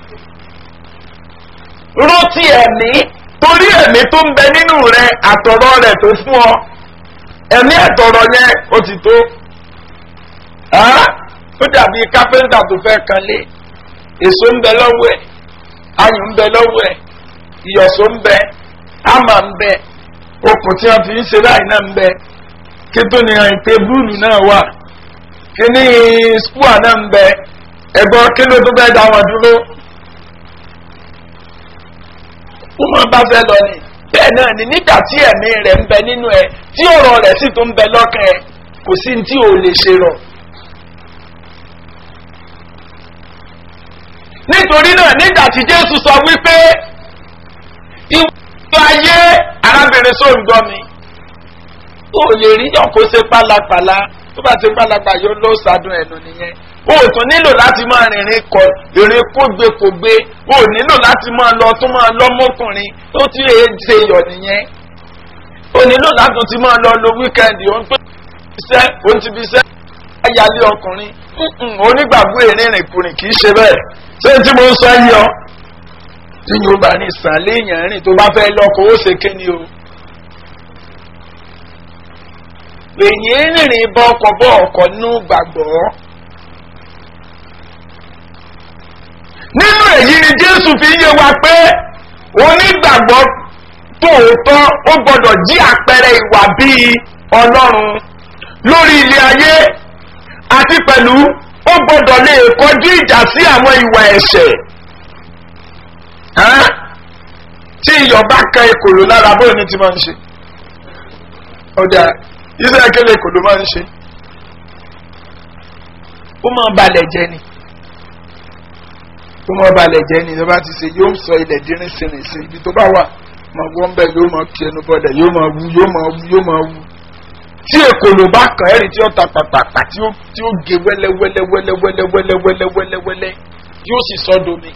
rántí ẹ̀mí torí ẹ̀mí tó ń bẹ nínú rẹ̀ àtọ̀rọ̀ rẹ̀ tó fún ọ ẹ̀mí àtọ̀rọ̀ yẹn ó ti tó ó dàbí kápẹ́ńtà tó fẹ́ kan lé èso ń bẹ lọ́wọ́ ẹ̀ ayùn ń bẹ lọ́wọ́ ẹ̀ ìyọ̀só ń bẹ ámà ń bẹ okùn tí wọ́n fi ń ṣe láì náà ń bẹ kí tó ní ìpè búùlù náà wà kí ní spúà náà ń bẹ ẹ̀gbọ́n kí ló tó bẹ́ẹ̀ dá wọn dúró. ó máa bá fẹ́ lọ ni bẹ́ẹ̀ náà ni nígbà tí ẹ̀mí rẹ̀ ń bẹ nínú ẹ tí ọ̀rọ̀ rẹ̀ sì tó ń bẹ lọ́kàn ẹ kò sí ní tí ò lè ṣe rọ̀. nítorí náà nígbà tí Jésù sọ wípé ìwọ ayé arábìnrin sóun gbọ́ mi ó lè rí yàn kó ṣe pálapàla tó bá ṣe pálapàla yóò lọ sádùn ẹnu nìyẹn o ò tún nílò láti máa rìnrìn kọ ìrìn kógbékógbé o ò nílò láti máa lọ tún máa lọ mọ́kùnrin tó ti lè ṣe yọ̀ nìyẹn o nílò láti ti máa lọ lo wíkẹ́ndì o ń pè iṣẹ́ o ti fi iṣẹ́ ayálé ọkùnrin onígbàgbọ́ ìrìnrìn kùnrin kì í ṣe bẹ́ẹ̀ ṣé tí mo ń sọ yìí ọ tí yóò bá ní sàn léèyàn rìn tó bá fẹ́ lọ́kọ̀ ó ṣe kéde o. èyí rìnrìn bọ́ ọkọ̀ bọ́ ọkọ̀ nínú gbàgbọ́. nínú èyí ni Jésù fi yé wa pé onígbàgbọ́ tòótọ́ ó gbọ́dọ̀ jí àpẹẹrẹ ìwà bíi Ọlọ́run lórí ilé ayé àti pẹ̀lú ó gbọ́dọ̀ lè kọjú ìjà sí àwọn ìwà ẹ̀ṣẹ̀. tí iyọ̀ bá kan ekòló lára bóyá ní ti máa ń ṣe. ọ̀dà iṣẹ́ akẹ́lẹ̀ ekòló máa ń ṣe. ó máa balẹ̀ jẹ́ ni. ó máa balẹ̀ jẹ́ ni tó bá ti ṣe yóò sọ ilẹ̀ dírín sínú sí ibi tó bá wà máa wọ́n bẹ́ẹ̀ yóò máa kí ẹnu bọ́dẹ̀ yóò máa wú yóò máa wú yóò máa wú. tí ekòló bá kàn ẹ́rì tí ó ta pàpàpà tí ó tí ó gé wẹ́lẹ́wẹ́lẹ́wẹ́lẹ́wẹ́lẹ́wẹ́lẹ́wẹ́lẹ́ yóò sì sọ domi.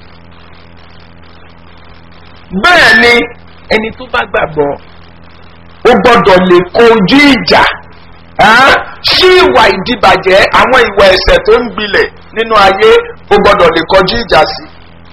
bẹ́ẹ̀ ni ẹni tó bá gbàgbọ́ ó gbọ́dọ̀ lè kojú ìjà sí ìwà ìdíbàjẹ́ àwọn ìwà ẹ̀ṣẹ̀ tó ń gbilẹ̀ nínú ayé ó gbọ́dọ̀ lè kojú ìjà sí.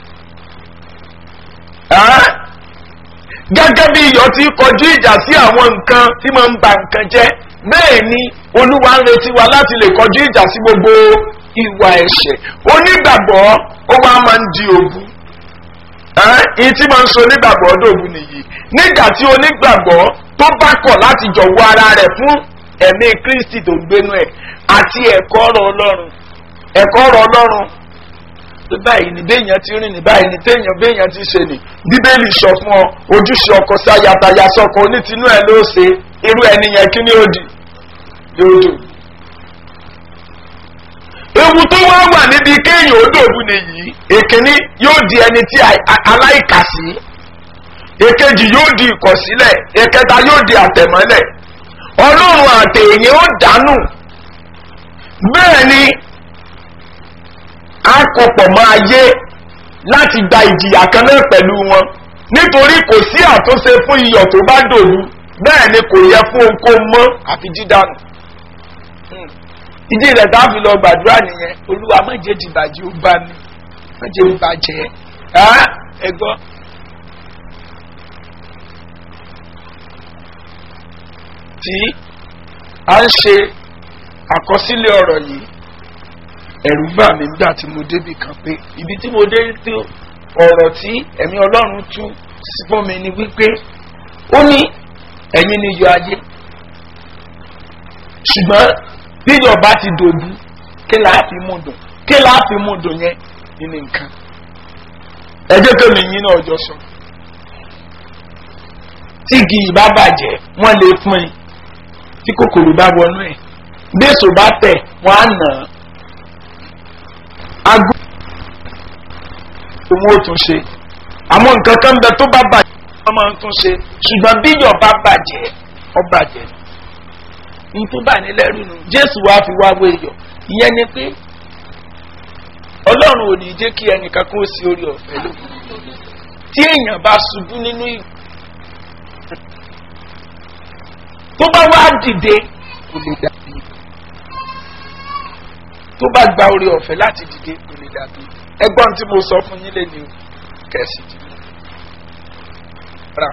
gẹ́gẹ́ bí iyọ̀ ti kojú ìjà sí àwọn nǹkan tí máa ń ba nǹkan jẹ́ bẹ́ẹ̀ ni Olúwa ń retí wa láti lè kojú ìjà sí gbogbo ìwà ẹ̀ṣẹ̀. onígbàgbọ́ ó wá máa ń di òbu èyí tí máa ń so onígbàgbọ́ dòbu nìyí nígbà tí onígbàgbọ́ tó bá kọ̀ láti jọ̀wọ́ ara rẹ̀ fún ẹ̀mí Kristi tó gbénú ẹ̀ àti ẹ̀kọ́ ọ̀rọ̀ Ọlọ́run ẹ̀kọ́ ọ̀rọ̀ Ọlọ́run báyìí ní béèyàn ti rìn ní báyìí ní téèyàn béèyàn ti ṣe ní Bíbélì sọ fún ọ ojúṣe ọkọ sí ayataya sọkọ onítìínú ẹ ló ṣe irú ẹni yẹn kí ni ó di yóò dò. ewu tó wá wà níbi kéèyàn ó dòbu nìyí èkíní yóò di ẹni tí aláìkàsí èkejì yóò di ìkọ̀sílẹ̀ èkẹta yóò di àtẹ̀mọ́lẹ̀ Ọlọ́run àtẹ̀yìn ó dànù bẹ́ẹ̀ ni a kọpọ̀ máa yé láti gba ìjìyà kan náà pẹ̀lú wọn nítorí kò sí àtúnṣe fún iyọ̀ tó bá dòlu bẹ́ẹ̀ ni kò yẹ fún ohunkóhun mọ́ àfi dídànù. ìdí rẹ̀ tá a fi lọ gbàdúrà nìyẹn Olúwa má jẹ́ dìbàjẹ́ ó bá mi má jẹ́ ìbàjẹ́ ẹ gbọ́. tí a ń ṣe àkọsílẹ̀ ọ̀rọ̀ yìí ẹ̀rù bà mí nígbà tí mo débi kan pé ibi tí mo dé tí ọ̀rọ̀ tí ẹ̀mí Ọlọ́run tú fún mi ni wípé ó ní ẹ̀yin ni iyọ̀ ayé ṣùgbọ́n bí iyọ̀ bá ti dòbu kí láà fi mú dùn kí láà fi mú dùn yẹn nínú nǹkan ẹ jẹ́ kí mi yín náà jọ sọ tí igi yìí bá bàjẹ́ wọ́n lè fún ẹ tí kòkòrò bá wọnú ẹ̀ bí èso bá tẹ̀ wọ́n á nà á agbó òun ó tún ṣe àmọ́ nǹkan kan bẹ tó bá bàjẹ́ wọ́n máa ń tún ṣe ṣùgbọ́n bí iyọ̀ bá bàjẹ́ ó bàjẹ́ ní tó bà ní lẹ́rù nù Jésù wá fi wá wé iyọ̀ ìyẹn ni pé Ọlọ́run ò ní jẹ́ kí ẹnìkan kó sí orí ọ̀fẹ́ lò tí èèyàn bá ṣubú nínú ìwé tó bá wá dìde kò lè dàbí tó bá gba orí ọ̀fẹ́ láti dìde kò lè dàbí ẹgbọ́n tí mo sọ fún yín lẹ́nu kẹ̀sì dìde rà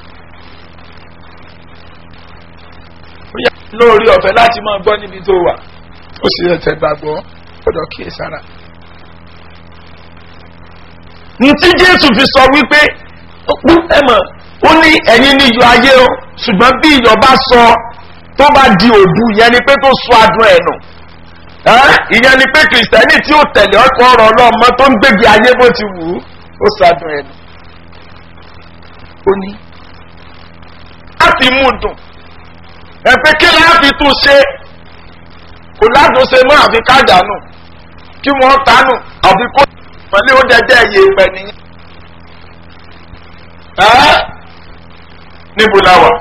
ó yà lórí ọ̀fẹ́ láti máa gbọ́ níbi tó wà ó sì ẹ̀tẹ̀ gbàgbọ́ gbọ́dọ̀ kíyè sára. ní tí Jésù fi sọ wípé ẹ mọ̀ ó ní ẹ̀yin ní iyọ̀ ayé o ṣùgbọ́n bí iyọ̀ bá sọ tó bá di òdu yẹn ni pé tó sọ adùn ẹ̀ nù ìyẹn ni pé kìrìsìtẹ́nì tí ó tẹ̀lé ọkọ̀ ọ̀rọ̀ ọlọ́mọ tó ń gbégi ayé bó ti wù ú ó sàdùn ẹnu. ó ní láti mú dùn ẹ̀pẹ́ kí láàfin tún ṣe kò ládùn ṣe mọ́ àfi kájànù kí wọ́n tánù àfi kó pẹ̀lú ó dẹ́dẹ́ iye ìpẹ́ nìyẹn. níbo la wà?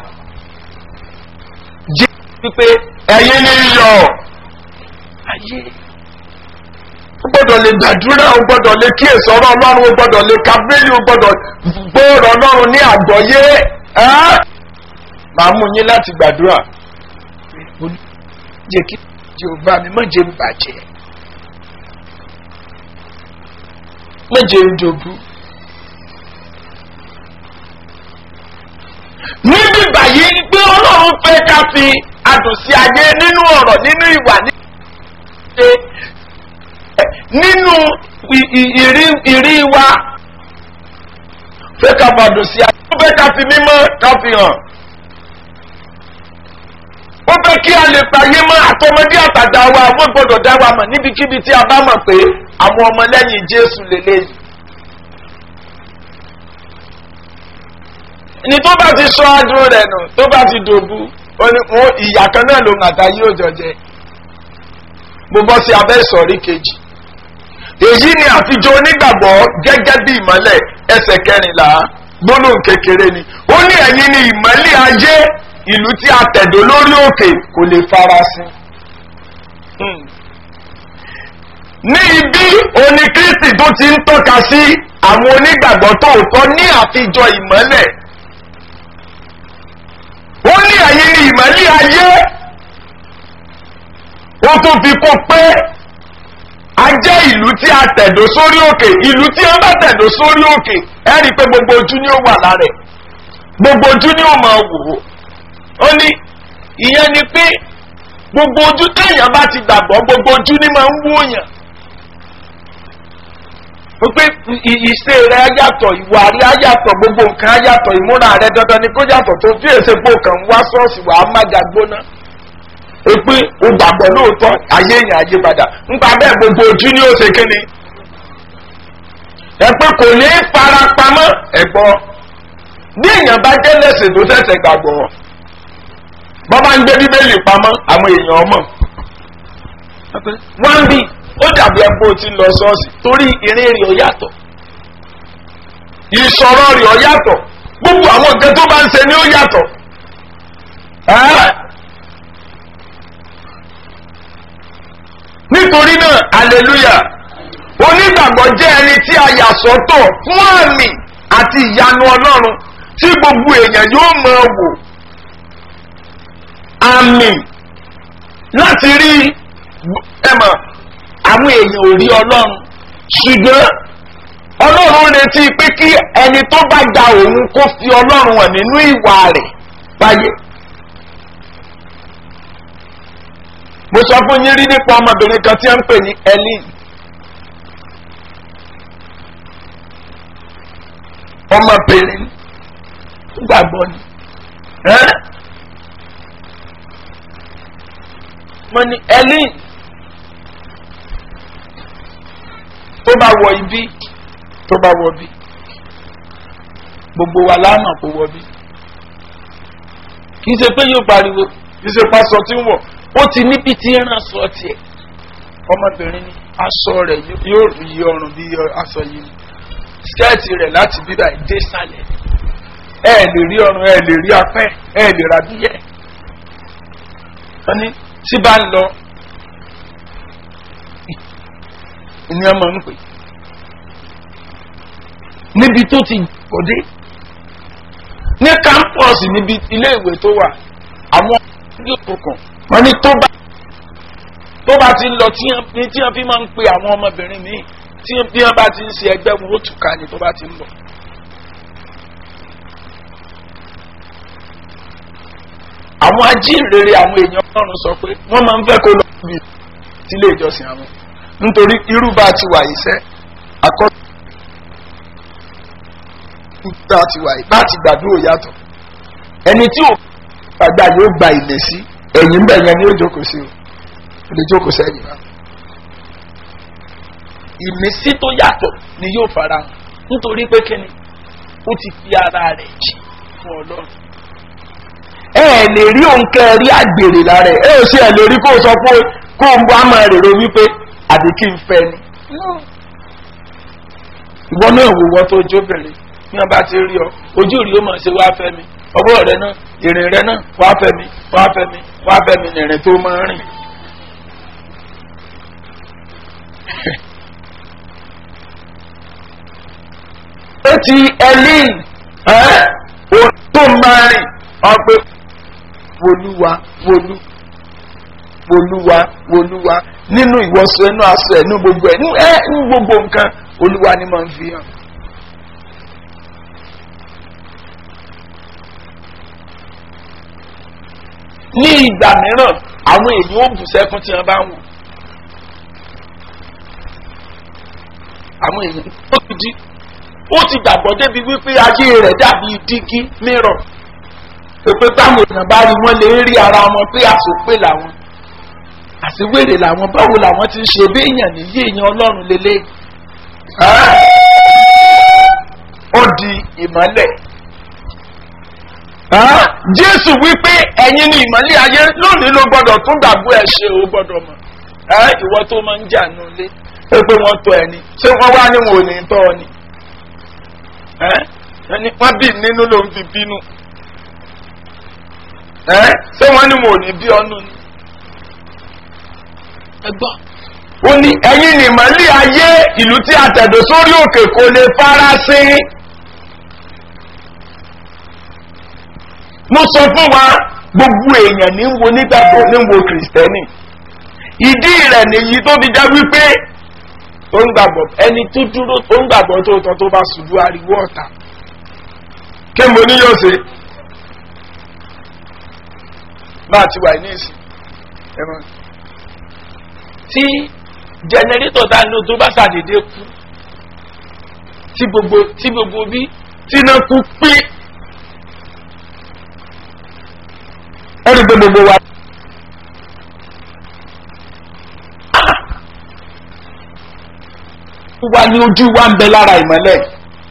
jí pípé ẹ̀yin ní yọ̀ ayé o gbọ́dọ̀ lè gbàdúrà o gbọ́dọ̀ lè kíyèsí ọ̀rọ̀ ọlọ́run o gbọ́dọ̀ lè ka bíbélì o gbọ́dọ̀ gbọ́ọ̀rọ̀ ọlọ́run ní àgbọ́yé màá mú yín láti gbàdúrà jẹ́ kí jehova mi má jẹ́ bàjẹ́ má jẹ́ ìjọ̀bú. níbi báyìí pé ọlọ́run fẹ́ ká fi adùn sí ayé nínú ọ̀rọ̀ nínú ìwà nínú ìrí wa fẹ́ ká fàdùn sí ayé ó fẹ́ ká fi mímọ́ ká fi hàn ó fẹ́ kí a lè fàyè mọ́ àtọmọdé àtàdá wa wọ́n gbọ́dọ̀ dá wa mọ̀ níbikíbi tí a bá mọ̀ pé àwọn ọmọlẹ́yìn Jésù lélẹ́yìn. ní tó bá ti sọ adùn rẹ̀ nù tó bá ti dòbu ìyà kan náà ló ń àtàyé òjò jẹ mo bọ́ sí abẹ́ ìsọ̀rí kejì èyí ni àfijọ́ onígbàgbọ́ gẹ́gẹ́ bí ìmọ́lẹ̀ ẹsẹ̀ kẹrìnlá gbólóhùn kékeré ni ó ní ẹ̀yin ni ìmọ́lẹ̀ ayé ìlú tí a tẹ̀dó lórí òkè kò lè farasin. ní ibi oní Kristi tó ti ń tọ́ka sí àwọn onígbàgbọ́ tòótọ́ ní àfijọ́ ìmọ́lẹ̀ ó ní ẹ̀yin ni ìmọ́lẹ̀ ayé ó tún fi kó pé a jẹ́ ìlú tí a tẹ̀dó sórí òkè ìlú tí a bá tẹ̀dó sórí òkè ẹ rí i pé gbogbo ojú ni ó wà lára ẹ̀ gbogbo ojú ni ó máa wò ó ó ní ìyẹn ni pé gbogbo ojú téèyàn bá ti gbàgbọ́ gbogbo ojú ni máa ń wòyàn ó pé ìṣe rẹ̀ á yàtọ̀ ìwà rẹ̀ á yàtọ̀ gbogbo nǹkan á yàtọ̀ ìmúra rẹ̀ dandan ni kó yàtọ̀ tó fi èsè pò kàn ń wá ṣọ́ọ̀ṣì wàá má ga gbóná ó pé ó gbàgbọ́ lóòótọ́ ayé èèyàn ayé padà nípa bẹ́ẹ̀ gbogbo ojú ni ó ṣe kéde ẹ pé kò ní fara pamọ́ ẹ̀gbọ́n bí èèyàn bá jẹ́ lẹ́sìn tó ṣẹ̀ṣẹ̀ gbàgbọ́ bọ́ bá ń gbé bíbélì pamọ́ àwọn èèyàn ọmọ wọ́n bí ó dàbí ẹgbẹ́ tí ń lọ ṣọ́ọ̀ṣì torí ìrìn rẹ̀ ó yàtọ̀ ìṣọ̀rọ̀ rẹ̀ ó yàtọ̀ gbogbo àwọn nǹkan tó bá ń ṣe ni ó yàtọ̀ nítorí náà hallelujah onígbàgbọ́ jẹ́ ẹni tí a yà sọ́tọ̀ fún àmì àti ìyanu ọlọ́run tí gbogbo èèyàn yóò máa wò àmì láti rí ẹ̀mọ̀ àwọn èèyàn ò rí ọlọ́run ṣùgbọ́n ọlọ́run retí pé kí ẹni tó bá gba òun kó fi ọlọ́run hàn nínú ìwà rẹ̀ báyé. mo sọ fún yín rí nípa ọmọbìnrin kan tí a ń pè ní Ellen ọmọbìnrin gbàgbọ́ ni mo ní Ellen tó bá wọ ibi tó bá wọ bí gbogbo wa láàmà kó wọ bí kì í ṣe pé yóò pariwo kì í ṣe pásọ tí ń wọ̀ ó ti níbi tí ẹran sọ tiẹ̀ ọmọbìnrin ni aṣọ rẹ̀ yóò yí ọrùn bí aṣọ yìí ni skẹ́ẹ̀tì rẹ̀ láti bíbá dé sálẹ̀ ẹ lè rí ọrùn ẹ lè rí apẹ́ ẹ lè ra bíyẹ̀ wọ́n ní tí bá ń lọ ìní ọmọ ń pè níbi tó ti kọ̀dé ní kámpọ̀sì níbi ilé ìwé tó wà àwọn ọmọdé òkùnkùn wọ́n ní tó bá tó bá ti ń lọ tí wọ́n fi máa ń pe àwọn ọmọbìnrin míì tí wọ́n bá ti ń ṣe ẹgbẹ́ wọn ó túká ni tó bá ti ń bọ̀. àwọn ajínrere àwọn èèyàn ọlọ́run sọ pé wọ́n máa ń fẹ́ kó lọ síbi sílé ìjọsìn àwọn nítorí irú bá ti wà yìí sẹ́ àkọ́kọ́ bá ti wà yìí bá ti gbàdúrà yàtọ̀ ẹni tí ò gbàgbà yóò gba ilẹ̀ sí ẹ̀yìn bẹ́ẹ̀ yẹn ni ó jókòó sí o ó lè jókòó sẹ́yìn náà ìmísí tó yàtọ̀ ni yóò fara hàn nítorí pé kíni ó ti fi ara rẹ̀ jì fún ọlọ́run. ẹ ẹ lè rí òǹkẹ́ rí àgbèrè lára ẹ ẹ ò ṣe ẹ lè rí kó o sọ pé kó o wá máa rèrò wípé àbí kí n fẹ́ ni. ìwọ náà wò wọ́n tó jóbìnrin ní wọn bá ti rí ọ ojú rí ó máa ṣe wá fẹ́ mi ọwọ́ rẹ náà ìrìn rẹ náà wá fẹ́ mi wá fẹ́ mi wá fẹ́ mi nìrìn tó máa rìn. ó ti ẹlín ohun tó máa rìn ọgbẹ́ wolúwa wolú wolúwa wolúwa nínú ìwọ̀sùn ẹnu aṣọ ẹnu gbogbo ẹ ní gbogbo nǹkan olúwa ni máa ń fi hàn. ní ìgbà mìíràn àwọn èèyàn ó bù sẹ́kún tí wọ́n bá wù. àwọn èèyàn ó ti di ó ti gbàgbọ́ débi wípé ayé rẹ̀ dàbí dígí mìíràn. pépé táwọn èèyàn bá rí wọn lè rí ara wọn pé àsopé làwọn àsìwèrè làwọn báwo làwọn ti ń ṣe bí èèyàn níyì èèyàn ọlọ́run lélẹ̀. ó di ìmọ́lẹ̀. Jésù wípé ẹ̀yin ni ìmọ̀lẹ́ ayé lónìí ló gbọ́dọ̀ tún gbàgbọ́ ẹ̀ ṣe ó gbọ́dọ̀ mọ̀ ìwọ tó máa ń jà nù lé pé pé wọ́n tọ́ ẹni ṣé wọ́n wá ní wọn ò ní tọ́ ọ ni ẹni wọ́n bì nínú ló ń fi bínú ṣé wọ́n ní wọn ò ní bí ọ́nù ni. ẹ gbọ́ ó ní ẹ̀yin ni ìmọ̀lẹ́ ayé ìlú tí a tẹ̀dọ̀ sórí òkè kò lè fara sí. mo sọ fún wa gbogbo èèyàn ní wo nígbàgbọ́ ní wo kìrìsìtẹ́nì ìdí rẹ̀ nìyí tó fi já wípé ó ń gbàgbọ́ ẹni tó dúró ó ń gbàgbọ́ tó tọ́ tó bá ṣubú ariwo ọ̀tá kí mo ní yóò ṣe máa ti wà ní ìsìn ẹ̀rọ tí jẹnẹrétọ̀ tá a lò tó bá ṣàdédé kú tí gbogbo tí gbogbo bí tí náà kú pín. ẹ̀rí pé gbogbo wa. wa ní ojú wa ń bẹ lára ìmọ́lẹ̀.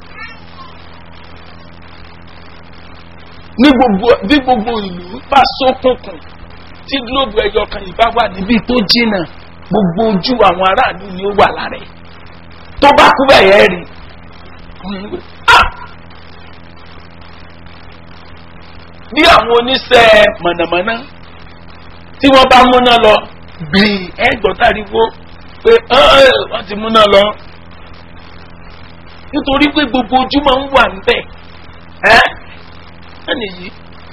ní gbogbo bí gbogbo ìlú bá ṣókùnkùn tí gílóòbù ẹyọ kan yìí bá wà níbi tó jìnnà gbogbo ojú àwọn aráàlú ni ó wà lára ẹ̀. tó bá kú bẹ́ẹ̀ yẹn rí. bí àwọn oníṣẹ́ mọ̀nàmọ́ná tí wọ́n bá múná lọ gbìn ẹgbọ́n tàríwó pé wọ́n ti múná lọ nítorí pé gbogbo ojú máa ń wà níbẹ̀ ẹ́ ẹnìyí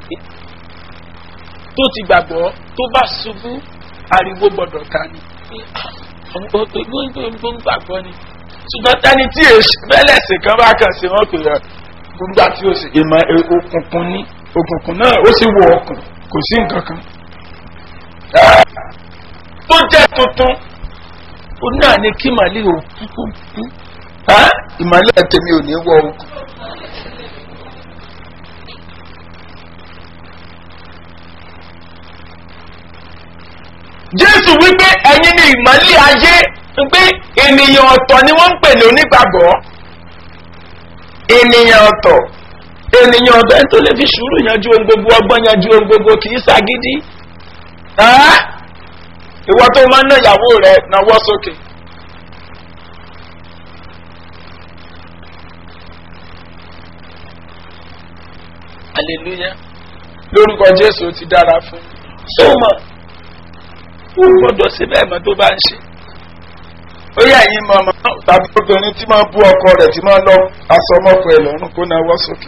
tó ti gbàgbọ́ tó bá ṣubú ariwo gbọ́dọ̀ ta ni gbogbo ń gbàgbọ́ ni ṣùgbọ́n tani tí bẹ́lẹ̀sì kan bá kàn sí wọn pè é gbogbo àti òsì ìmọ̀ òkùnkùn ní òkùnkùn náà ó sì wọ ọkùn kò sí nǹkan kan tó jẹ́ tuntun ó náà ní kí màálí òkú kú ìmọ̀lẹ́ tèmi ò ní wọ ọkùn. Jésù wípé ẹ̀yin ni ìmọ̀lẹ́ ayé pé ènìyàn ọ̀tọ̀ ni wọ́n ń pè ní onígbàgbọ́ ènìyàn ọ̀tọ̀ ènìyàn ọ̀dọ́ ẹni tó lè fi sùúrù yanjú ohun gbogbo ọgbọ́n yanjú ohun gbogbo kì í ṣagídí ìwọ tó máa ń ná ìyàwó rẹ náwó sókè. hallelujah lórúkọ Jésù ti dára fún un sóòmọ ó gbọ́dọ̀ sí bẹ́ẹ̀ mọ́ tó bá ń ṣe. ó yà yín mọ́ ọmọ tàbí obìnrin tí máa bú ọkọ rẹ̀ tí máa lọ aṣọ ọmọkùn ẹ̀ lọ́rùn kó náwó sókè.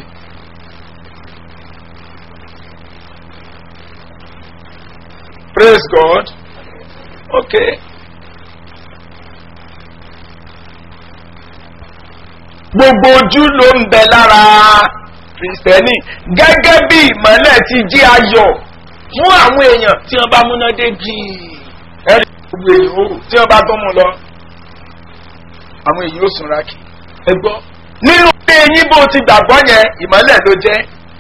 Praise God. Okay. Gbogbo ojú ló ń bẹ lára Kristẹni gẹ́gẹ́ bí ìmọ́lẹ̀ ti jí ayọ̀ fún àwọn èèyàn tí wọ́n bá múná dé bíi ẹ̀rí gbogbo èèyàn ó tí wọ́n bá tó mú lọ àwọn èèyàn ó sunra kì ẹ gbọ́ nínú pé eyín bó ti gbàgbọ́ yẹn ìmọ́lẹ̀ ló jẹ́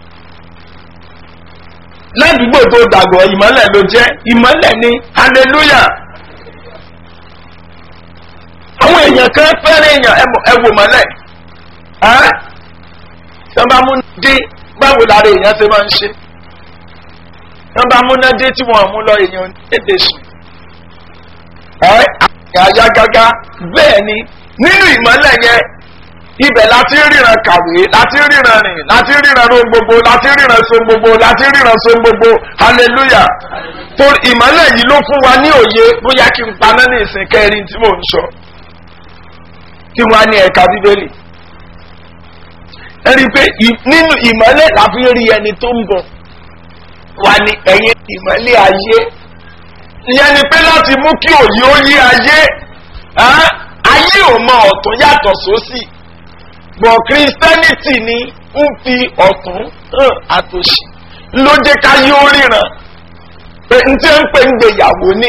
ládùúgbò tó dàgbọ́ ìmọ́lẹ̀ ló jẹ́ ìmọ́lẹ̀ ni hallelujah àwọn èèyàn kan fẹ́ràn èèyàn ẹ wò mọ́lẹ̀ ẹ́ tí wọ́n bá mú dé báwo lára èèyàn ṣe máa ń ṣe tí wọ́n bá mú náà dé tí wọ́n mú lọ èèyàn èdè sùn ẹ́ àyà gágá bẹ́ẹ̀ ni nínú ìmọ́lẹ̀ yẹn ibẹ̀ láti ríran kàwé láti ríran rìn láti ríran ro gbogbo láti ríran so gbogbo láti ríran so gbogbo hallelujah tó ìmọ́lẹ̀ yìí ló fún wa ní òye bóyá kí n paná ní ìsìn kẹrin tí mò ń sọ kí wọ́n á ní ẹ̀ka bíbélì ẹ rí i pé nínú ìmọ́lẹ̀ la fi rí ẹni tó ń bọ̀ wà ní ẹ̀yìn ìmọ́lẹ̀ ayé ìyẹn ni pé láti mú kí òye ó yé ayé ayé ò mọ ọ̀tún yàtọ̀ sósì bọ̀ kírísítẹ́nìtì ni ń fi ọ̀tún hàn àtòsí ló jẹ́ ká yóò ríran pé n tí ń pè ń gbèyàwó ní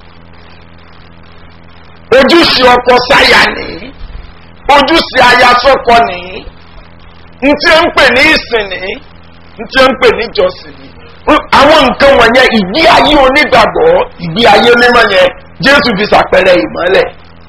ojúṣe ọkọ sáyà ní ojúṣe aya sọ́kọ ní n tí ń pè ní ìsìn ní n tí ń pè ní ìjọsìn ní àwọn nǹkan wọ̀nyẹn ìgbé ayé onígbàgbọ́ ìgbé ayé mímọ́ yẹn Jésù fi ṣàpẹẹrẹ ìmọ́lẹ̀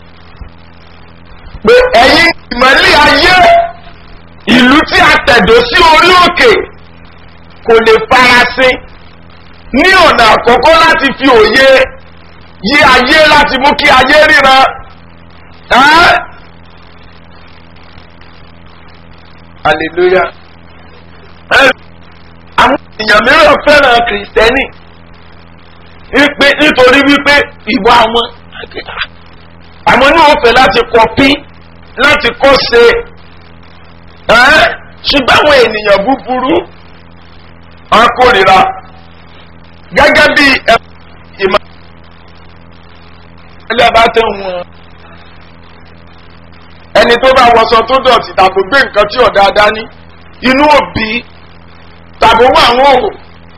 pé ẹ̀yin ìmọ́lẹ̀ ayé ìlú tí a tẹ̀dó sí orí òkè kò lè farasin ní ọ̀nà àkọ́kọ́ láti fi òye yí ayé láti mú kí ayé ríran hallelujah àwọn èèyàn mìíràn fẹ́ràn kìrìsìtẹ́nì nítorí wípé ìwà àwọn àwọn ní wọ́n fẹ́ láti kọ́pí láti kọ́ ṣe ṣùgbọ́n àwọn ènìyàn búburú wọn kórìíra gẹ́gẹ́ bí ìmọ̀ ẹlẹ́ bá tẹ̀ wọ́n ẹni tó bá wọṣọ tó dọ̀tí tàbí gbé nǹkan tí ọ̀dà dání inú òbí tàbí wọ́n àwọn òwò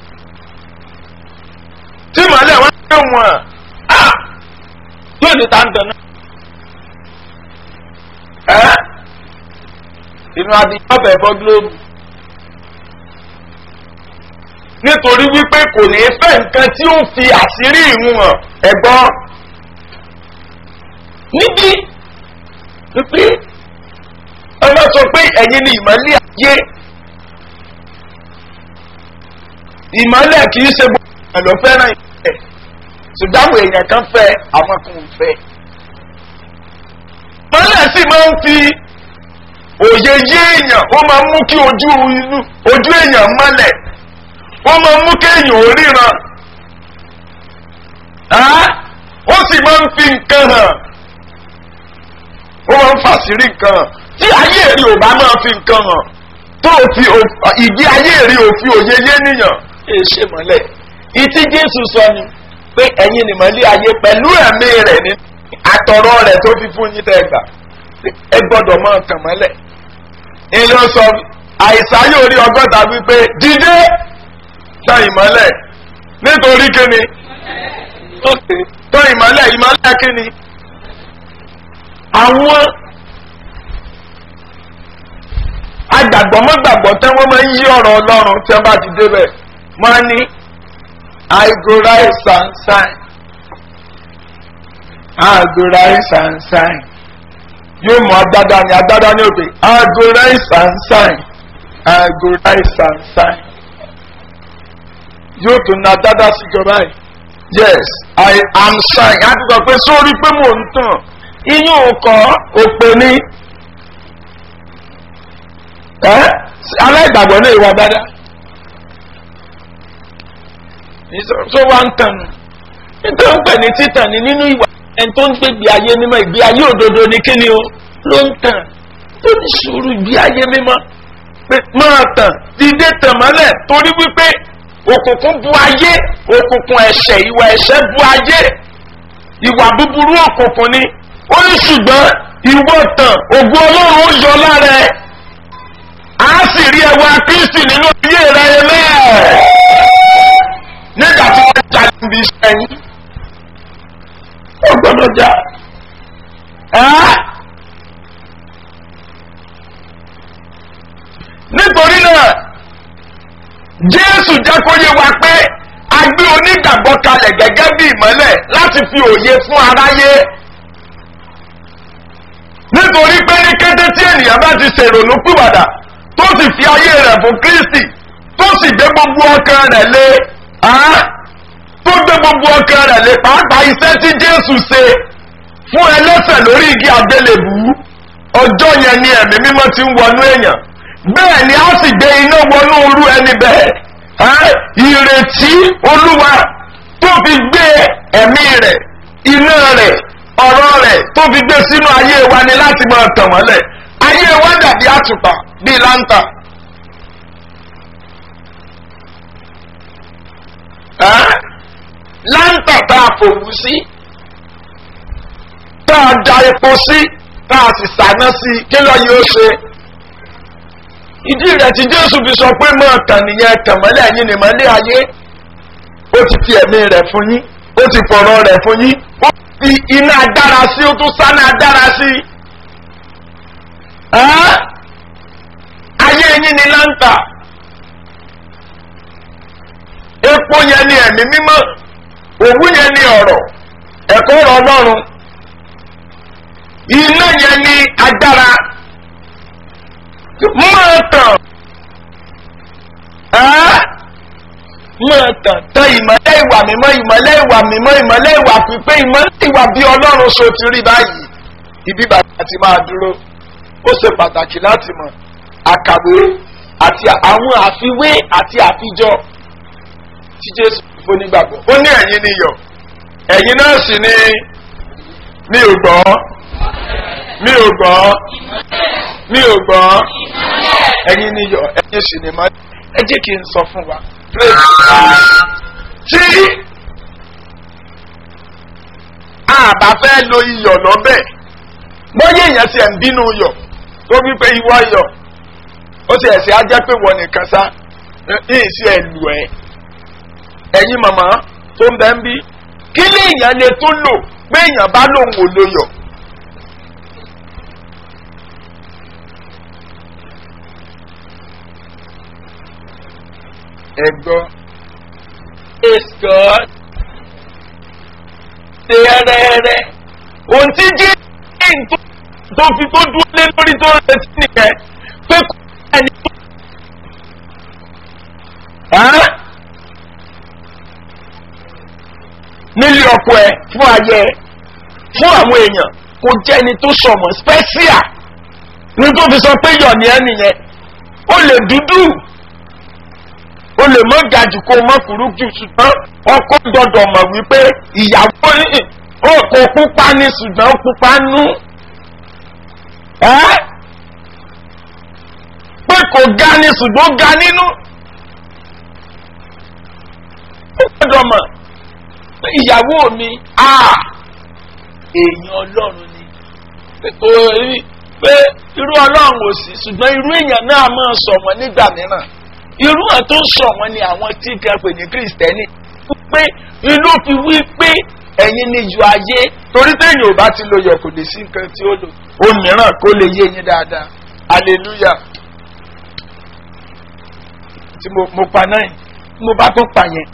tí màálẹ̀ wọ́n tẹ̀ wọ́n yóò ní tàǹtàn náà ẹ́ inú adìyẹ ọ̀fẹ́ fọ́ gílóòbù nítorí wípé kò ní fẹ́ nǹkan tí ó fi àṣírí ìrun hàn ẹ̀gbọ́n níbi wípé ọmọ sọ pé ẹ̀yin ni ìmọ̀lẹ̀ ayé ìmọ̀lẹ̀ kì í ṣe gbogbo èèyàn ló fẹ́ràn ìmọ̀lẹ̀ ṣùgbọ́n àwọn èèyàn kan fẹ́ àwọn kan ò fẹ́ ìmọ̀lẹ̀ sì máa ń fi òye yé èèyàn ó máa ń mú kí ojú inú ojú èèyàn mọ́lẹ̀ ó máa ń mú kéèyàn ó ríran ó sì máa ń fi nǹkan hàn ó máa ń fàṣírí nǹkan hàn tí ayé èrè ò bá máa fi nǹkan hàn tó fi ìdí ayé èrè ò fi òye yé nìyàn èè ṣe mọ́lẹ̀ ìtí Jésù sọ ni pé ẹ̀yin ni mọ́lẹ̀ ayé pẹ̀lú ẹ̀mí rẹ̀ ní àtọ̀rọ̀ rẹ̀ tó fi fún yín tẹ́ gbà ẹ gbọ́dọ̀ máa kàn mọ́lẹ̀ ìlú sọ àìsàn yóò rí ọgọ́ta wípé dídé tán ìmọ́lẹ̀ nítorí kíni tán ìmọ́lẹ̀ ìmọ́lẹ̀ kíni àwọn agbàgbọ́mọ́gbàgbọ́ tẹ́ wọ́n máa ń yí ọ̀rọ̀ Ọlọ́run tí wọ́n bá ti débẹ̀ máa ní I go rise and shine I go rise and shine yóò mú agbádá ní agbádá ní òkè I go rise and shine I go rise and shine yóò tún na dáadáa sí ìjọba yìí yes I am shine á ti sọ pé sórí pé mò ń tàn iyún ọkọ̀ òpè ní ẹ́ aláìgbàgbọ́ ní ìwà dáadáa tó wá ń tàn nítorí pé ní títàn ní nínú ìwà ẹni tó ń gbé ìgbé ayé mímọ́ ìgbé ayé òdodo ní kíni o ló ń tàn tó ní sùúrù ìgbé ayé mímọ́ pé máa tàn dídé tàn mọ́lẹ̀ torí wípé òkùnkùn bu ayé òkùnkùn ẹ̀ṣẹ̀ ìwà ẹ̀ṣẹ̀ bu ayé ìwà búburú òkùnkùn ni ó ní ṣùgbọ́n ìwọ tàn ògo Ọlọ́run ó yọ lára ẹ̀ á sì rí ẹwà Kristi nínú ayé rẹ ẹlẹ́ẹ̀ nígbà tí wọ́n já níbi iṣẹ́ yín ó gbọ́dọ̀ já nítorí náà Jésù jẹ́ kó yé wa pé a gbé onígbàgbọ́ kalẹ̀ gẹ́gẹ́ bí ìmọ́lẹ̀ láti fi òye fún aráyé nítorí pé ní kété tí ènìyàn bá ti ṣèrònú pìwàdà tó sì fi ayé rẹ̀ fún Kristi tó sì gbé gbogbo ọkàn rẹ̀ lé tó gbé gbogbo ọkàn rẹ̀ lé pàápàá iṣẹ́ tí Jésù ṣe fún ẹlẹ́ṣẹ̀ lórí igi àgbélébù ọjọ́ yẹn ni ẹ̀mí mímọ́ ti ń wọnú èèyàn bẹ́ẹ̀ ni a sì gbé iná wọnú orú ẹni bẹ́ẹ̀ ìrètí Olúwa tó fi gbé ẹ̀mí rẹ̀ iná rẹ̀ ọ̀rọ̀ rẹ̀ tó fi gbé sínú ayé wa ni láti máa tàn mọ́lẹ̀ ayé wa dàbí àtùpà bíi láńtà. láńtà tá a fòwú sí tá a da epo sí tá a sì sáná sí kí ló yóò ṣe. ìdí rẹ̀ tí Jésù fi sọ pé máa tàn nìyẹn tàn mọ́lẹ̀ yín ni mọ́lẹ̀ ayé ó ti fi ẹ̀mí rẹ̀ fún yín ó ti fọ̀rọ̀ rẹ̀ fún yín ó fi iná adára sí ó tún sáná adára sí. ayé yín ni láńtà epo yẹn ni ẹ̀mí mímọ́ òwú yẹn ni ọ̀rọ̀ ẹ̀kọ́ ọ̀rọ̀ Ọlọ́run iná yẹn ni agbára máa tàn máa tàn tàn ìmọ̀lẹ́ ìwà mímọ́ ìmọ̀lẹ́ ìwà mímọ́ ìmọ̀lẹ́ ìwà pípé ìmọ̀lẹ́ ìwà bí Ọlọ́run so ti rí báyìí ibi bàbá ti máa dúró ó ṣe pàtàkì láti mọ̀ àkàwé àti àwọn àfiwé àti àfijọ́ tí Jésù fún nígbàgbọ́ ó ní ẹ̀yin ni iyọ̀ ẹ̀yin náà sì ni mi ò gbọ́ mi ò gbọ́ mi ò gbọ́ ẹ̀yin ni iyọ̀ ẹ̀yin sì ni mọ́ ẹ jẹ́ kí n sọ fún wa tí a bá fẹ́ lo iyọ̀ lọ́bẹ̀ bóyá èèyàn ti ẹ̀ ń bínú iyọ̀ tó wí pé ìwọ iyọ̀ ó ti ẹ̀sìn á jẹ́ pé wọ́n nìkan sá ní ìsí ẹ̀ lù ẹ́ ẹ̀yin màmá tó ń bẹ́ ń bí kí lè èèyàn lè tó lò pé èèyàn bá lòun ò lo iyọ̀. ẹ̀gbọ́n praise God tẹ́rẹ́rẹ́ ohun tí jí tó fi tó dúró lé lórí tó ń retí nìyẹn pé kò ẹni nílé ọkọ ẹ fún ayé fún àwọn èèyàn kò jẹ́ ẹni tó sọmọ special ní tó fi sọ pé yọ̀ ní ẹ nìyẹn ó lè dúdú o lè mọ gajù kó mọ kúrú jù ṣùgbọ́n ọkọ gbọ́dọ̀ mọ̀ wípé ìyàwó yìí ó kò pupa ní ṣùgbọ́n pupa nú ẹ́ pé kò ga ní ṣùgbọ́n ga nínú ó gbọ́dọ̀ mọ̀ pé ìyàwó mi èèyàn Ọlọ́run ni pé irú Ọlọ́run ò sí ṣùgbọ́n irú èèyàn náà máa sọ̀mọ́ nígbà mìíràn irú ẹ̀ tó sọ wọn ni àwọn tí kan pè ní Kristẹni pé inú fi wí pé ẹ̀yin ni ju ayé torí téèyàn ò bá ti lo yọ̀ kò lè sí nǹkan tí ó lò ó mìíràn kó lè yé yín dáadáa hallelujah tí mo mo pa náà mo bá tó pa yẹn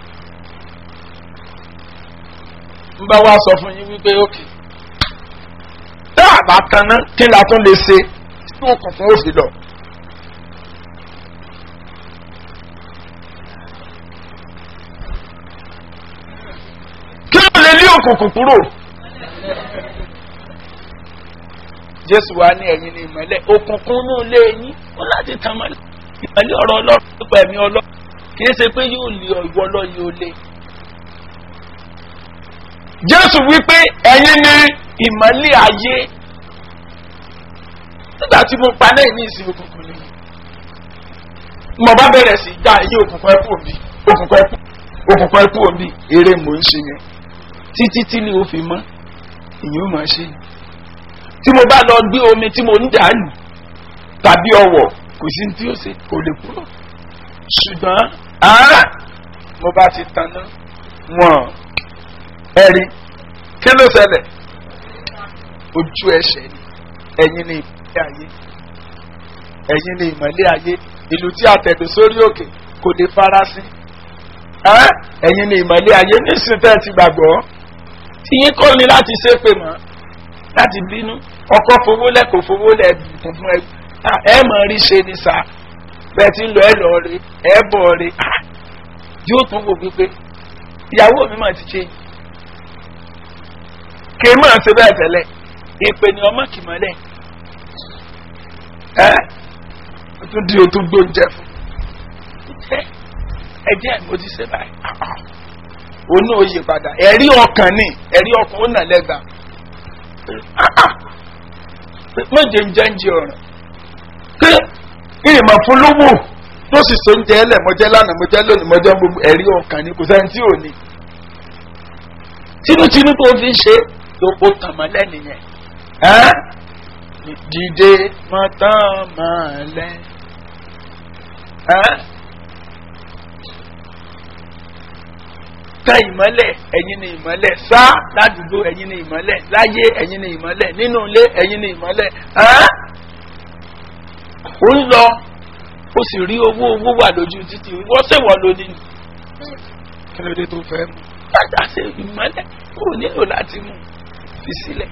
n bá wá sọ fún yín wípé ókè tá a bá tan náà kí la tún lè ṣe tí òkùnkùn ó fi lọ. lé òkùnkùn kúrò Jésù wa ní ẹ̀yin ní ìmọ́lẹ̀ òkùnkùn ní ilé yín ó láti tàn mọ́lẹ̀ ìmọ́lẹ̀ ọ̀rọ̀ Ọlọ́run nípa ẹ̀mí Ọlọ́run kì í ṣe pé yóò lé ìwọ lọ yóò lé. Jésù wípé ẹ̀yin ní ìmọ́lẹ̀ ayé nígbà tí mo pa náà ní ìsìn òkùnkùn ni mo bá bẹ̀rẹ̀ sí já ẹ̀yin òkùnkùn ẹ̀kú òbí òkùnkùn ẹ̀kú òkùnkùn ẹ̀kú òbí eré mò ń ṣe yẹn títí tí ni ó fi mọ́ ìyẹn ó máa ṣe tí mo bá lọ gbé omi tí mo ń dà lù tàbí ọwọ́ kò sí tí ó ṣe kò lè kúrò ṣùgbọ́n mo bá ti tanná wọn ẹ̀rí kí ló ṣẹlẹ̀ ojú ẹsẹ̀ ni ẹ̀yin ni ìmọ́lẹ̀ ayé ẹ̀yin ni ìmọ́lẹ̀ ayé ìlú tí a tẹ̀dó sórí òkè kò lè fara sí ẹ̀yin ni ìmọ́lẹ̀ ayé nísìnyí tẹ́ ẹ ti gbàgbọ́ tí yín kọ́ ni láti ṣépè mọ́ láti bínú ọkọ fowó lẹ kò fowó lẹ dùn fún ẹ ẹ mọ rí ṣe ni sá bẹ́ẹ̀ tí ń lọ ẹ lọ rí ẹ bọ̀ rí yóò tún wò wípé ìyàwó mi máa ti ṣe kì í máa ṣe bẹ́ẹ̀ tẹ́lẹ̀ èpè ni ọmọ kì mọ́lẹ̀ ẹ o tún di o tún gbóúnjẹ fún ẹ jẹ́ mo ti ṣe báyìí o ní òye padà ẹ̀rí ọkàn ni ẹ̀rí ọkàn ó nà lẹ́gbàá méje ń jẹ́ ń jẹ ọ̀ràn pé ìmọ̀ fún lówó tó sì so ń jẹ́ ẹlẹ̀ mọ́jẹ́ lánàá mọ́jẹ́ lónìí mọ́jẹ́ gbogbo ẹ̀rí ọkàn ni kò sẹ́ni tí ò ní tinútinú tó fi ń ṣe tó kó tàn mọ́ lẹ́nìyẹn dìde mọ́ tán mọ́ lẹ́ ká ìmọ́lẹ̀ ẹ̀yin ni ìmọ́lẹ̀ sá ládùúgbò ẹ̀yin ni ìmọ́lẹ̀ láyé ẹ̀yin ni ìmọ́lẹ̀ nínú ilé ẹ̀yin ni ìmọ́lẹ̀ ó ń lọ ó sì rí owó owó wà lójú títì wọ́n ṣèwọ́ lónìí kí ló dé tó fẹ́ mú padà ṣe ìmọ́lẹ̀ kò nílò láti mú fi sílẹ̀.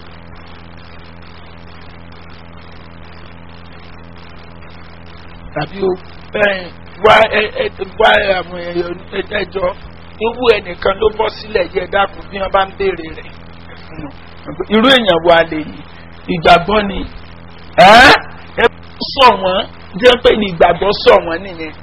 tàbí o wá wá àwọn ẹjọ́ irú ẹnìkan ló bọ́ sílẹ̀ yẹ dákun bí wọ́n bá ń béèrè rẹ̀ irú èèyàn wa lè yí ìgbàgbọ́ ni ẹ sọ wọ́n jẹ́ pé ní ìgbàgbọ́ sọ wọ́n nìyẹn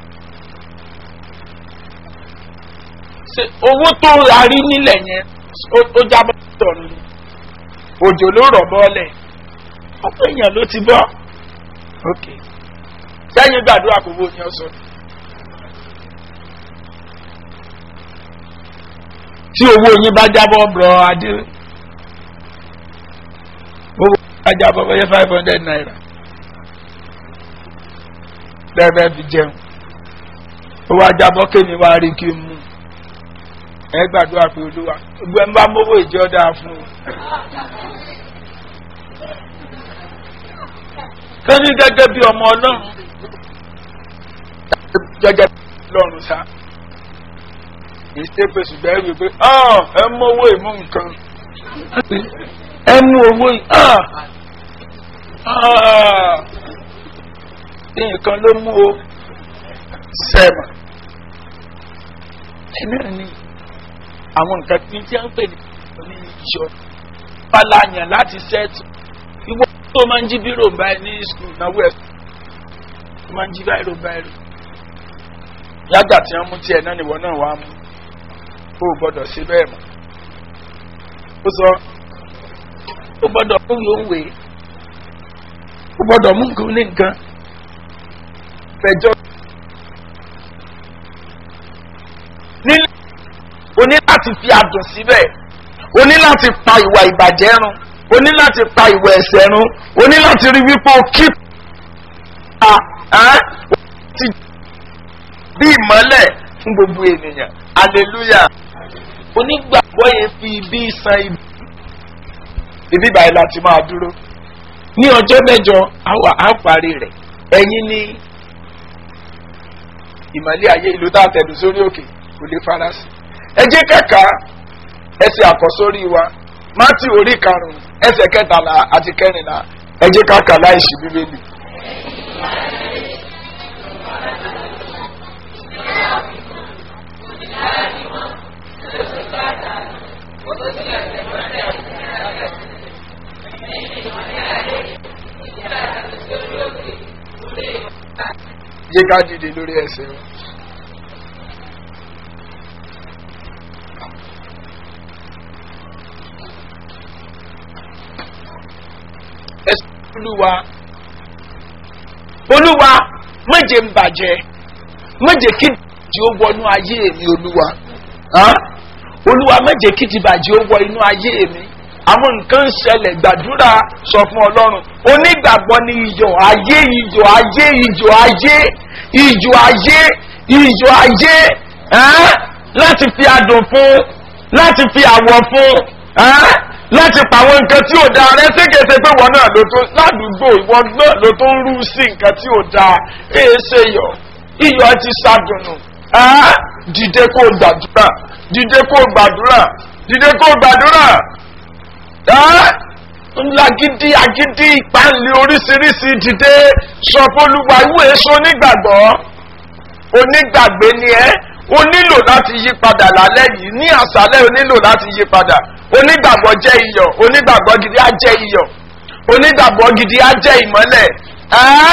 owó tó rárí nílẹ̀ yẹn ó jábọ́ sọ̀rọ̀ ni òjò ló rọ̀ bọ́ọ̀lẹ̀ ọ̀pọ̀ èèyàn ló ti bọ́ ok sẹ́yìn gbàdúrà kò wó ni ọ sọ. tí owó yín bá jábọ́ bọ̀ adé owó bá jábọ́ bọ̀ yẹ five hundred naira lẹ́ẹ̀bẹ̀ fi jẹun owó ajábọ́ kéde wá rí kí n mú ẹ gbàdúrà pé olúwa gbogbo ẹ ń bá mówó ìjọ dáa fún un. kẹ́ni gẹ́gẹ́ bí ọmọ ọlọ́run gẹ́gẹ́ bí ọlọ́run sá ìṣèpè ṣùgbọ́n ẹ wí pé ẹ mú owó ìmú nǹkan ẹ mú owó nǹkan ló mú o sẹ́mà ẹ̀mí ni àwọn nǹkan tí tí a ń pè ní ìṣọ́ pàlàyàn láti ṣẹ́ẹ̀tù ìwọ tó máa ń jí bírò báyìí ní skul náwó ẹ̀ tó máa ń jí báyìí báyìí yàgbà tí wọ́n mú tiẹ̀ náà nìwọ náà wàá mú ó gbọ́dọ̀ ṣe bẹ́ẹ̀ mọ́ ó sọ ó gbọ́dọ̀ mú yòówé ó gbọ́dọ̀ mú nǹkan ní nǹkan fẹjọ́ nílé o ní láti fi àdùn síbẹ̀ o ní láti pa ìwà ìbàjẹ́ run o ní láti pa ìwà ẹ̀ṣẹ̀ run o ní láti rí wípé o kí ti bí ìmọ́lẹ̀ fún gbogbo ènìyàn hallelujah onígbàgbọ́ yẹn fi ibi san ibi ibi báyìí láti máa dúró ní ọjọ́ mẹ́jọ àwa á parí rẹ̀ ẹ̀yin ní ìmọ̀lẹ́ ayé ìlú tá a tẹ̀dù sórí òkè kò lè farasí ẹ jẹ́ kẹ́ka ẹsẹ̀ àkọ́sórí wa mátì orí karùn-ún ẹsẹ̀ kẹtàlá àti kẹrìnlá ẹ jẹ́ káka láìsí bíbélì. Yé ká dìde lórí ẹsẹ̀ wọn. Ẹsẹ̀ olúwa olúwa méje ń bàjẹ́ méje kí ìdíje ó wọnú ayé mi olúwa olúwa méje kí ìdíje ó wọ inú ayé mi àwọn nǹkan ń ṣẹlẹ̀ gbàdúrà sọ fún ọlọ́run onígbàgbọ́ ní iyọ̀ ayé iyọ̀ ayé iyọ̀ ayé iyọ̀ ayé iyọ̀ ayé láti fi adùn fún láti fi àwọ̀ fún láti pa àwọn nǹkan tí ò da rẹ ṣégeṣe pé wọn náà ló tó ládùúgbò ìwọ náà ló tó ń rú sí nǹkan tí ò da èé ṣe yọ iyọ̀ ti ṣàdùnnù dìde kó gbàdúrà dìde kó gbàdúrà dìde kó gbàdúrà ńlá gidi agídí ìpáǹlẹ̀ oríṣiríṣi dìde sọ fólúwa ìwé èso onígbàgbọ́ onígbàgbé ni ẹ́ o nílò láti yí padà lálẹ́ yìí ní àṣálẹ́ o nílò láti yí padà onígbàgbọ́ jẹ́ iyọ̀ onígbàgbọ́ gidi á jẹ́ iyọ̀ onígbàgbọ́ gidi á jẹ́ ìmọ́lẹ̀ ẹ́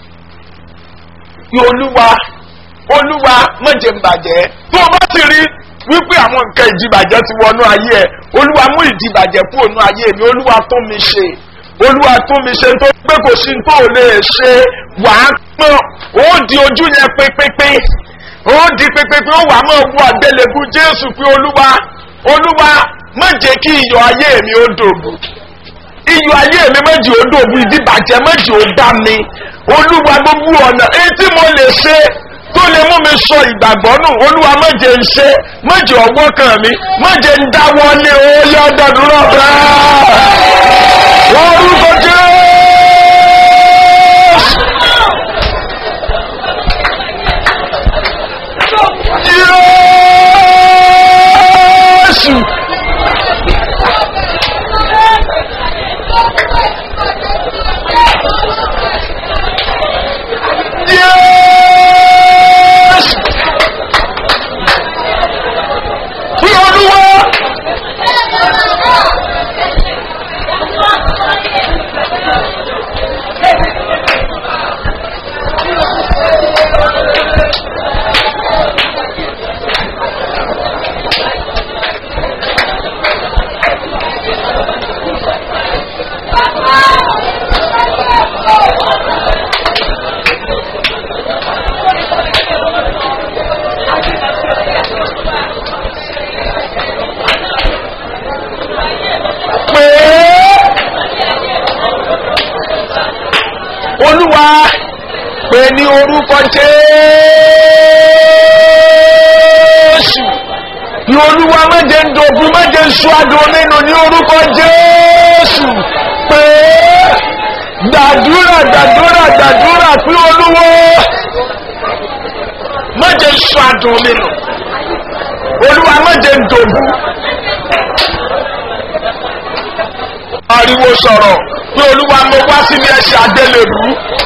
olúwa olúwa mọ̀jẹ̀ ń bàjẹ́ tó o bá ti rí wípé àwọn nǹkan ìdìbàjẹ́ ti wọnú ayé ẹ̀ olúwa mú ìdìbàjẹ́ kúrò nú ayé mi olúwa tún mi ṣe olúwa tún mi ṣe tó pé kò sí tó lè ṣe wàá pọ́n ó di ojú yẹn pépépé ó di pépépé ó wàá mọ̀ wọ àgbélébú jésù pé olúwa olúwa má jẹ́ kí iyọ̀ ayé mi ó dòbù iyọ̀ ayé mi méjì ó dòbù ìdìbàjẹ́ méjì ó dá mi olúwa gbogbo ọ̀nà èyí tí mo lè ṣe tó lè mú mi sọ ìgbàgbọ́ nù olúwa má jẹ́ ń ṣe má jẹ́ ọwọ́ kan mi má jẹ́ ń dáwọ́ lé oyè ọ̀dọ̀dúró bẹ́ẹ̀ orúkọ jésù. Jésù. Olúwa pè ní orúkọ Jésù ní olúwa méje ń dogun méje ń sọ adùn nínú ní orúkọ Jésù pé gbàdúrà gbàdúrà gbàdúrà pé olúwa méje ń sọ adùn nínú olúwa méje ń dogun ariwo sọ̀rọ̀ pé olúwa mo wá síbi ẹ̀ṣẹ̀ àgbélébùú.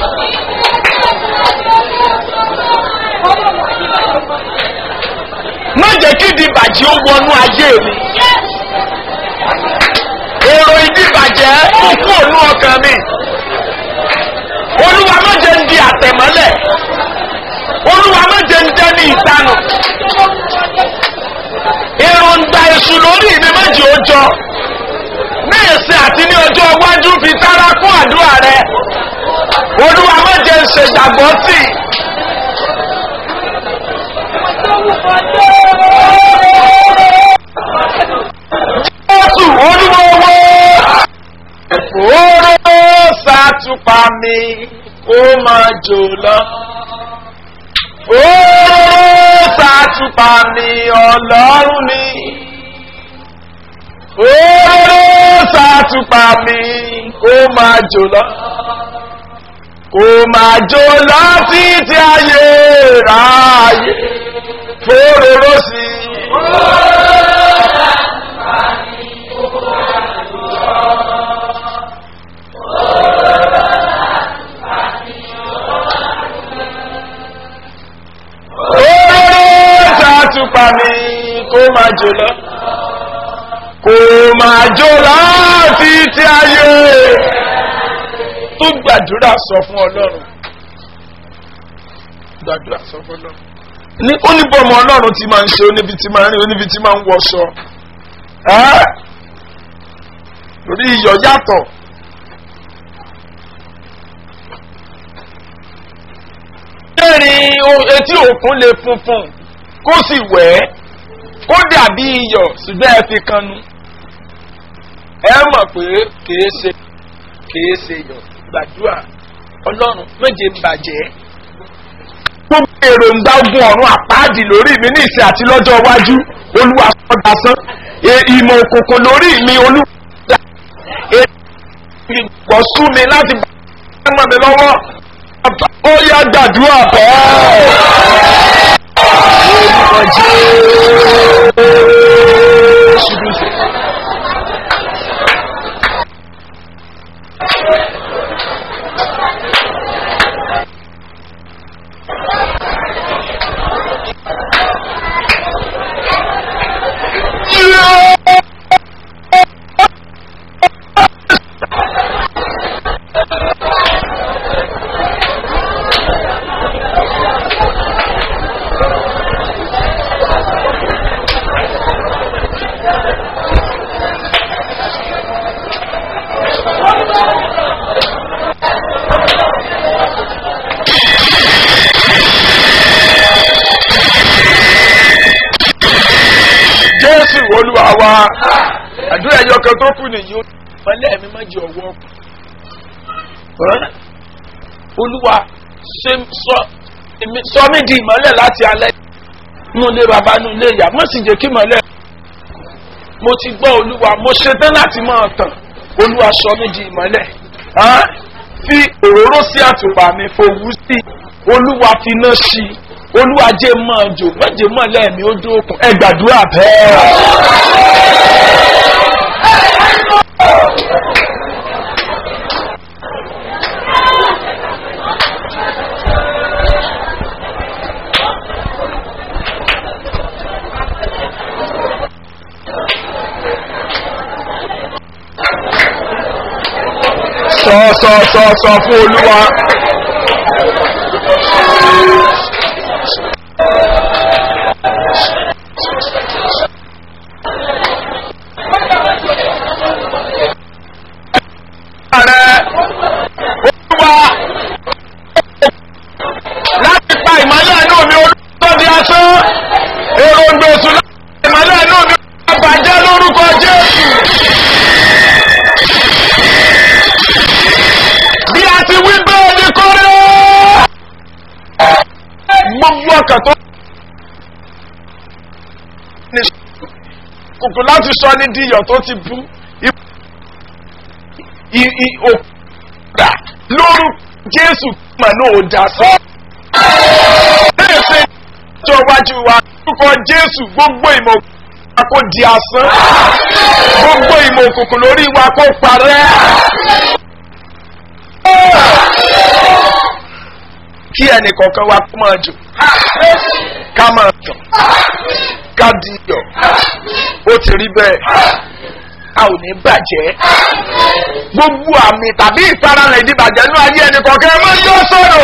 má jẹ́ kí ìdìbàjẹ́ ó wọnú ayé mi. èrò ìdìbàjẹ́ ó kú ònú ọkàn mi. olúwa má jẹ́ ń di àtẹ̀mọ́lẹ̀. olúwa má jẹ́ ń dẹ́ni ìtanù. èròǹgbà èṣù lórí mi méjì ó jọ. ní ìsìn àti ní ọjọ́ iwájú fi tára kún àdúrà rẹ. olúwa má jẹ́ ń ṣègbàgbọ́ tì. Jésù olúwo òróró sàtúpa mi kó máa jò lọ. Òróró sàtúpa mi ọlọ́run ni. Òróró sàtúpa mi kó máa jò lọ. Kó máa jò lọ títí ayé ráyè. Fòróró sí i. Tupa mi kó máa jò lọ kó máa jò lọ títí ayé tó gbàdúrà sọ fún ọlọ́run gbàdúrà sọ fún ọlọ́run ní oníbọ̀mọ ọlọ́run tí máa ń ṣe oníbi tí máa ń rìn oníbi tí máa ń wọṣọ orí iyọ̀ yàtọ̀ ẹ̀rìn etí òkun lè funfun kó sì wẹ̀ ẹ́ kó dàbí iyọ̀ ṣùgbọ́n ẹ fi kanu ẹ mọ̀ pé kìí ṣe kìí ṣe iyọ̀ gbàdúrà ọlọ́run méje ń bàjẹ́ gbogbo èròǹgbà ogun ọ̀run àpáàdì lórí mi ní ìsìn àti lọ́jọ́ iwájú olúwa sọ́dà sán ìmọ̀ òkùnkùn lórí mi olúwa sọ́dà ìgbọ̀ sú mi láti bá ẹ̀mọ́ mi lọ́wọ́ ó yá gbàdúrà bẹ́ẹ̀. olúwa wa àdúrà ẹyọ kan tó kù nìyí mọ́lẹ̀ mi má jẹ́ ọwọ́ olúwa ṣe sọ sọ mí di ìmọ́lẹ̀ láti alẹ́ nínú ilé bàbá nínú ilé ìyá mo sì jẹ́ kí ìmọ́lẹ̀ mo ti gbọ́ olúwa mo ṣetán láti máa tàn olúwa sọ mí di ìmọ́lẹ̀ fi òróró sí àtùpà mi fòwú sí olúwa fi iná sí olúwa jẹ́ mọ́ jò méje mọ́lẹ̀ mi ó dókun ẹ gbàdúrà bẹ́ẹ̀. sọ sọ sọ sọ fún olúwa. láti pa ìmọ̀lẹ́ inú mi olùtọ́ di asán èròǹgbò oṣù láti ìmọ̀lẹ́ inú mi bàjẹ́ lórúkọ jésù. bí a ti wí bẹ́ẹ̀ ni kọ́rẹ́ gbogbo ọkàn tó ní kùkù láti sọ ní díyọ̀ tó ti bú òkúta lórúkọ jésù mà náà ò dá sí. bẹ́ẹ̀ ṣe ìjọ wájú wa lórúkọ jésù gbogbo ìmọ̀ òkùnkùn wa kó di asán gbogbo ìmọ̀ òkùnkùn lórí wa kó parẹ́. kí ẹnì kọ̀ọ̀kan wa kó máa jò ká máa tàn ká di iyọ̀ ó ti rí bẹ́ẹ̀ a ò ní bàjẹ́ gbogbo àmì tàbí ìtara rẹ̀ ní bàjẹ́ ní ayé ẹnì kọ̀ọ̀kan ẹ máa yọ sọ̀rọ̀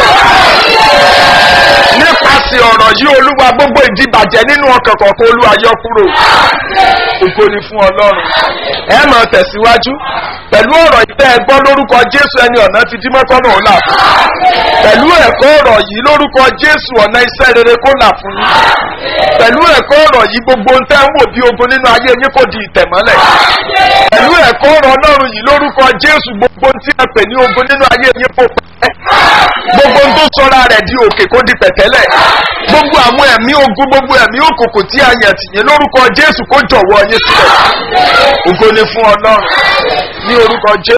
nípasẹ̀ ọ̀rọ̀ yìí olúwa gbogbo ìdíbàjẹ́ nínú ọkàn kọ̀ọ̀kan olúwa yọ kúrò ògo ni fún ọlọ́run ẹ máa tẹ̀síwájú pẹ̀lú ọ̀rọ̀ ìtẹ́ ẹ gbọ́ lórúkọ jésù ẹni ọ̀nà ti dí mọ́kànnà ó là fún pẹ̀lú ẹ̀kọ́ ọ̀rọ̀ yìí lórúkọ jésù ọ̀nà iṣẹ́ rere kó là fún yín pẹ̀lú ẹ̀kọ́ ọ̀rọ̀ yìí gbogbo ń tẹ́ ń wò bí ogun nínú ayé yín kò di ìtẹ̀mọ́lẹ̀ pẹ̀lú ẹ̀kọ́ ọ̀rọ̀ ọlọ́run yìí lórúkọ jésù gbogbo tí a pè ní ogun nínú ayé yín kò pẹ́ gbogbo tó sọra rẹ̀ di òkè kó di pẹ̀tẹ́lẹ̀ gbogbo àwọn ẹ̀mí ogun gbogbo ẹ̀mí òkòkò tí a yàn tì yín lórúkọ jésù kó jọ̀wọ́ yín sílẹ̀ ògo ni fún ọlọ́run ní orúkọ jésù.